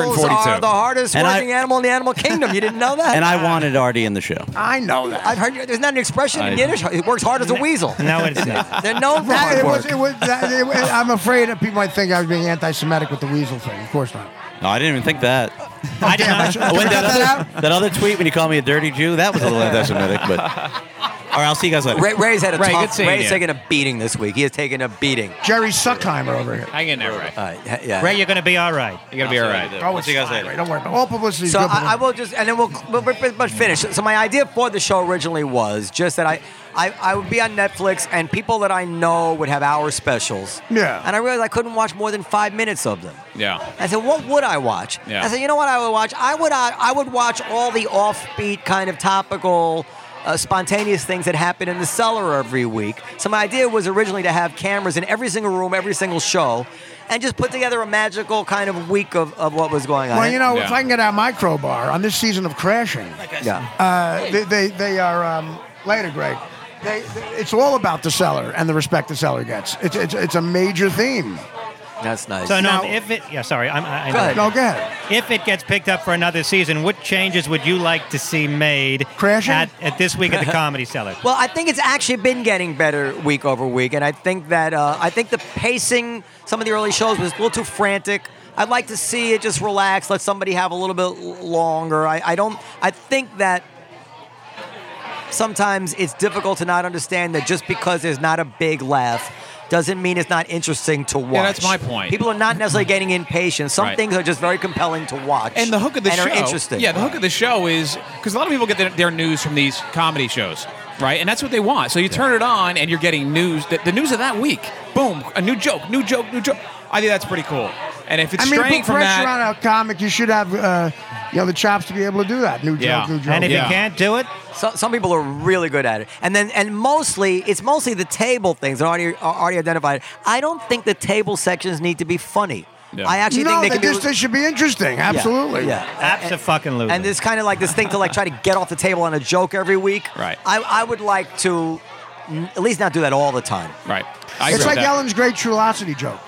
Speaker 4: too.
Speaker 2: the hardest
Speaker 6: And
Speaker 2: working animal in the animal kingdom. You didn't know that?
Speaker 6: And I wanted Artie in the show.
Speaker 5: I know that.
Speaker 2: I've heard there's not an expression in Yiddish. It works hard as a weasel.
Speaker 3: No, it's not.
Speaker 2: They're known for hard work.
Speaker 5: I'm afraid that people might think I was being anti-Semitic with the weasel thing. Of course not.
Speaker 6: No, I didn't even think that.
Speaker 3: I did not.
Speaker 6: Wait, that other tweet when you called me a dirty Jew, that was a little anti-Semitic, but... All right, I'll see you guys later.
Speaker 2: Ray's had a
Speaker 4: Ray, good
Speaker 2: tough.
Speaker 4: seeing
Speaker 2: Ray's
Speaker 4: you.
Speaker 2: taking a beating this week. He has taken a beating.
Speaker 5: Jerry Suckheimer over here.
Speaker 4: Hang in there, Ray.
Speaker 2: Yeah.
Speaker 3: Ray, you're going to be all right.
Speaker 4: You're going to be all right.
Speaker 5: Oh,
Speaker 6: See you guys
Speaker 5: fine,
Speaker 6: later.
Speaker 5: Ray, don't worry about it. All publicity is
Speaker 2: So
Speaker 5: good.
Speaker 2: I will just, and then we'll pretty much finish. So my idea for the show originally was just that I would be on Netflix and people that I know would have hour specials.
Speaker 5: Yeah.
Speaker 2: And I realized I couldn't watch more than 5 minutes of them.
Speaker 4: Yeah.
Speaker 2: I said, what would I watch?
Speaker 4: Yeah.
Speaker 2: I said, you know what I would watch? I would watch all the offbeat kind of topical, spontaneous things that happen in the cellar every week. So my idea was originally to have cameras in every single room, every single show, and just put together a magical kind of week of what was going on.
Speaker 5: Well, you know,
Speaker 4: Yeah.
Speaker 5: if I can get out my crowbar on this season of Crashing,
Speaker 2: Yeah.
Speaker 5: they are later, Greg. It's all about the cellar and the respect the cellar gets. It's a major theme.
Speaker 2: That's nice.
Speaker 3: So,
Speaker 5: Now-
Speaker 3: no, if it... Yeah, sorry. I
Speaker 2: Go
Speaker 3: know.
Speaker 2: ahead.
Speaker 5: No, go ahead.
Speaker 3: If it gets picked up for another season, what changes would you like to see made
Speaker 5: Crashing?
Speaker 3: at this week at the Comedy Cellar?
Speaker 2: Well, I think it's actually been getting better week over week, and I think that the pacing, some of the early shows was a little too frantic. I'd like to see it just relax, let somebody have a little bit longer. I think that sometimes it's difficult to not understand that just because there's not a big laugh doesn't mean it's not interesting to watch.
Speaker 4: Yeah, that's my point.
Speaker 2: People are not necessarily getting impatient. Some
Speaker 4: Right.
Speaker 2: things are just very compelling to watch.
Speaker 4: And the hook of the show,
Speaker 2: are interesting.
Speaker 4: Yeah, the hook of the show is because a lot of people get their news from these comedy shows, right? And that's what they want. So you turn it on, and you're getting news. The news of that week. Boom, a new joke. I think that's pretty cool. And if it's
Speaker 5: I mean,
Speaker 4: straying
Speaker 5: put
Speaker 4: from
Speaker 5: pressure
Speaker 4: that,
Speaker 5: on a comic. You should have, the chops to be able to do that. New
Speaker 4: Yeah.
Speaker 5: joke, new joke.
Speaker 3: And if
Speaker 4: Yeah.
Speaker 3: you can't do it,
Speaker 2: So, some people are really good at it, and it's mostly the table things that already identified. I don't think the table sections need to be funny.
Speaker 4: Yeah.
Speaker 2: I actually think
Speaker 5: they should be interesting. Absolutely.
Speaker 2: Yeah.
Speaker 3: abso-fucking-lutely.
Speaker 2: And there's kind of like this thing to like try to get off the table on a joke every week.
Speaker 4: Right.
Speaker 2: I would like to at least not do that all the time.
Speaker 4: right? I
Speaker 5: It's
Speaker 4: agree
Speaker 5: like
Speaker 4: with that.
Speaker 5: Ellen's great Trulosity joke.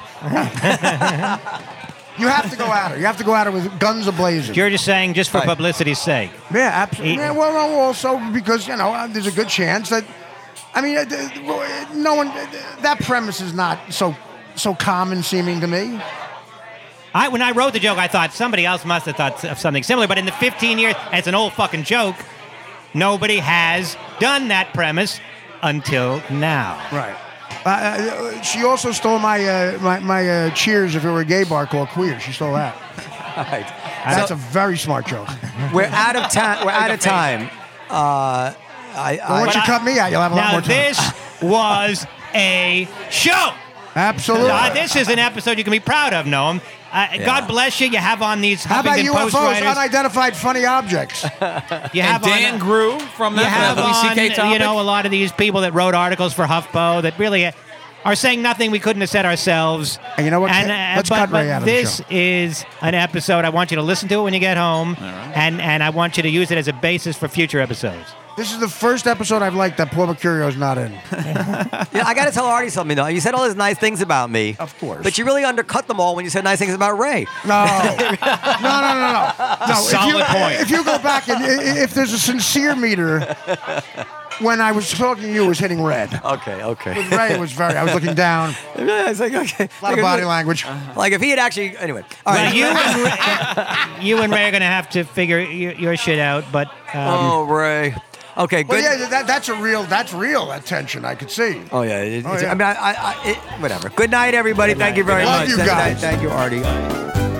Speaker 5: You have to go at her. You have to go at her with guns a-blazing.
Speaker 3: You're just saying just for
Speaker 2: Right.
Speaker 3: publicity's sake.
Speaker 5: Yeah, absolutely. Yeah, well, no, also because there's a good chance that, I mean, no one. That premise is not so common seeming to me.
Speaker 3: When I wrote the joke, I thought somebody else must have thought of something similar. But in the 15 years, and it's an old fucking joke, nobody has done that premise until now.
Speaker 5: Right. She also stole my Cheers if it were a gay bar called Queer. She stole that.
Speaker 2: All right.
Speaker 5: That's a very smart joke.
Speaker 2: We're out of time. We're out of time.
Speaker 5: Well, once you
Speaker 3: I-
Speaker 5: cut me out, you'll have a lot
Speaker 3: Now,
Speaker 5: more time.
Speaker 3: this was a show.
Speaker 5: Absolutely.
Speaker 3: This is an episode you can be proud of, Noam. God bless you. You have on these
Speaker 5: How about
Speaker 3: Huffington Post
Speaker 5: UFOs,
Speaker 3: writers.
Speaker 5: unidentified funny objects?
Speaker 3: You
Speaker 4: And
Speaker 3: have
Speaker 4: Dan
Speaker 3: on,
Speaker 4: Grew from
Speaker 3: you
Speaker 4: that
Speaker 3: have
Speaker 4: WCK
Speaker 3: on,
Speaker 4: topic.
Speaker 3: a lot of these people that wrote articles for HuffPo that really are saying nothing we couldn't have said ourselves.
Speaker 5: And you know what? Let's
Speaker 3: but,
Speaker 5: cut Ray
Speaker 3: but
Speaker 5: out of the
Speaker 3: this
Speaker 5: show.
Speaker 3: is an episode. I want you to listen to it when you get home, and I want you to use it as a basis for future episodes.
Speaker 5: This is the first episode I've liked that Paul Mercurio's not in.
Speaker 2: Yeah, I got to tell Artie something though. You said all these nice things about me,
Speaker 5: Of course.
Speaker 2: but you really undercut them all when you said nice things about Ray.
Speaker 5: No. No.
Speaker 4: solid point.
Speaker 5: If you go back and if there's a sincere meter, when I was talking to you, it was hitting red.
Speaker 2: Okay.
Speaker 5: With Ray, it was I was looking down.
Speaker 2: I was like, okay.
Speaker 5: A lot of body language.
Speaker 2: Like if he had actually, anyway. All
Speaker 3: Well,
Speaker 2: right.
Speaker 3: you and Ray are going to have to figure your shit out, but
Speaker 2: Oh, Ray. Okay, good.
Speaker 5: Well, yeah, that's real attention. I could see.
Speaker 2: Oh yeah.
Speaker 5: yeah.
Speaker 2: I mean, whatever. Good night, everybody. Thank you very
Speaker 5: Love
Speaker 2: much.
Speaker 5: you
Speaker 2: Thank-
Speaker 5: guys.
Speaker 2: Thank you, Artie.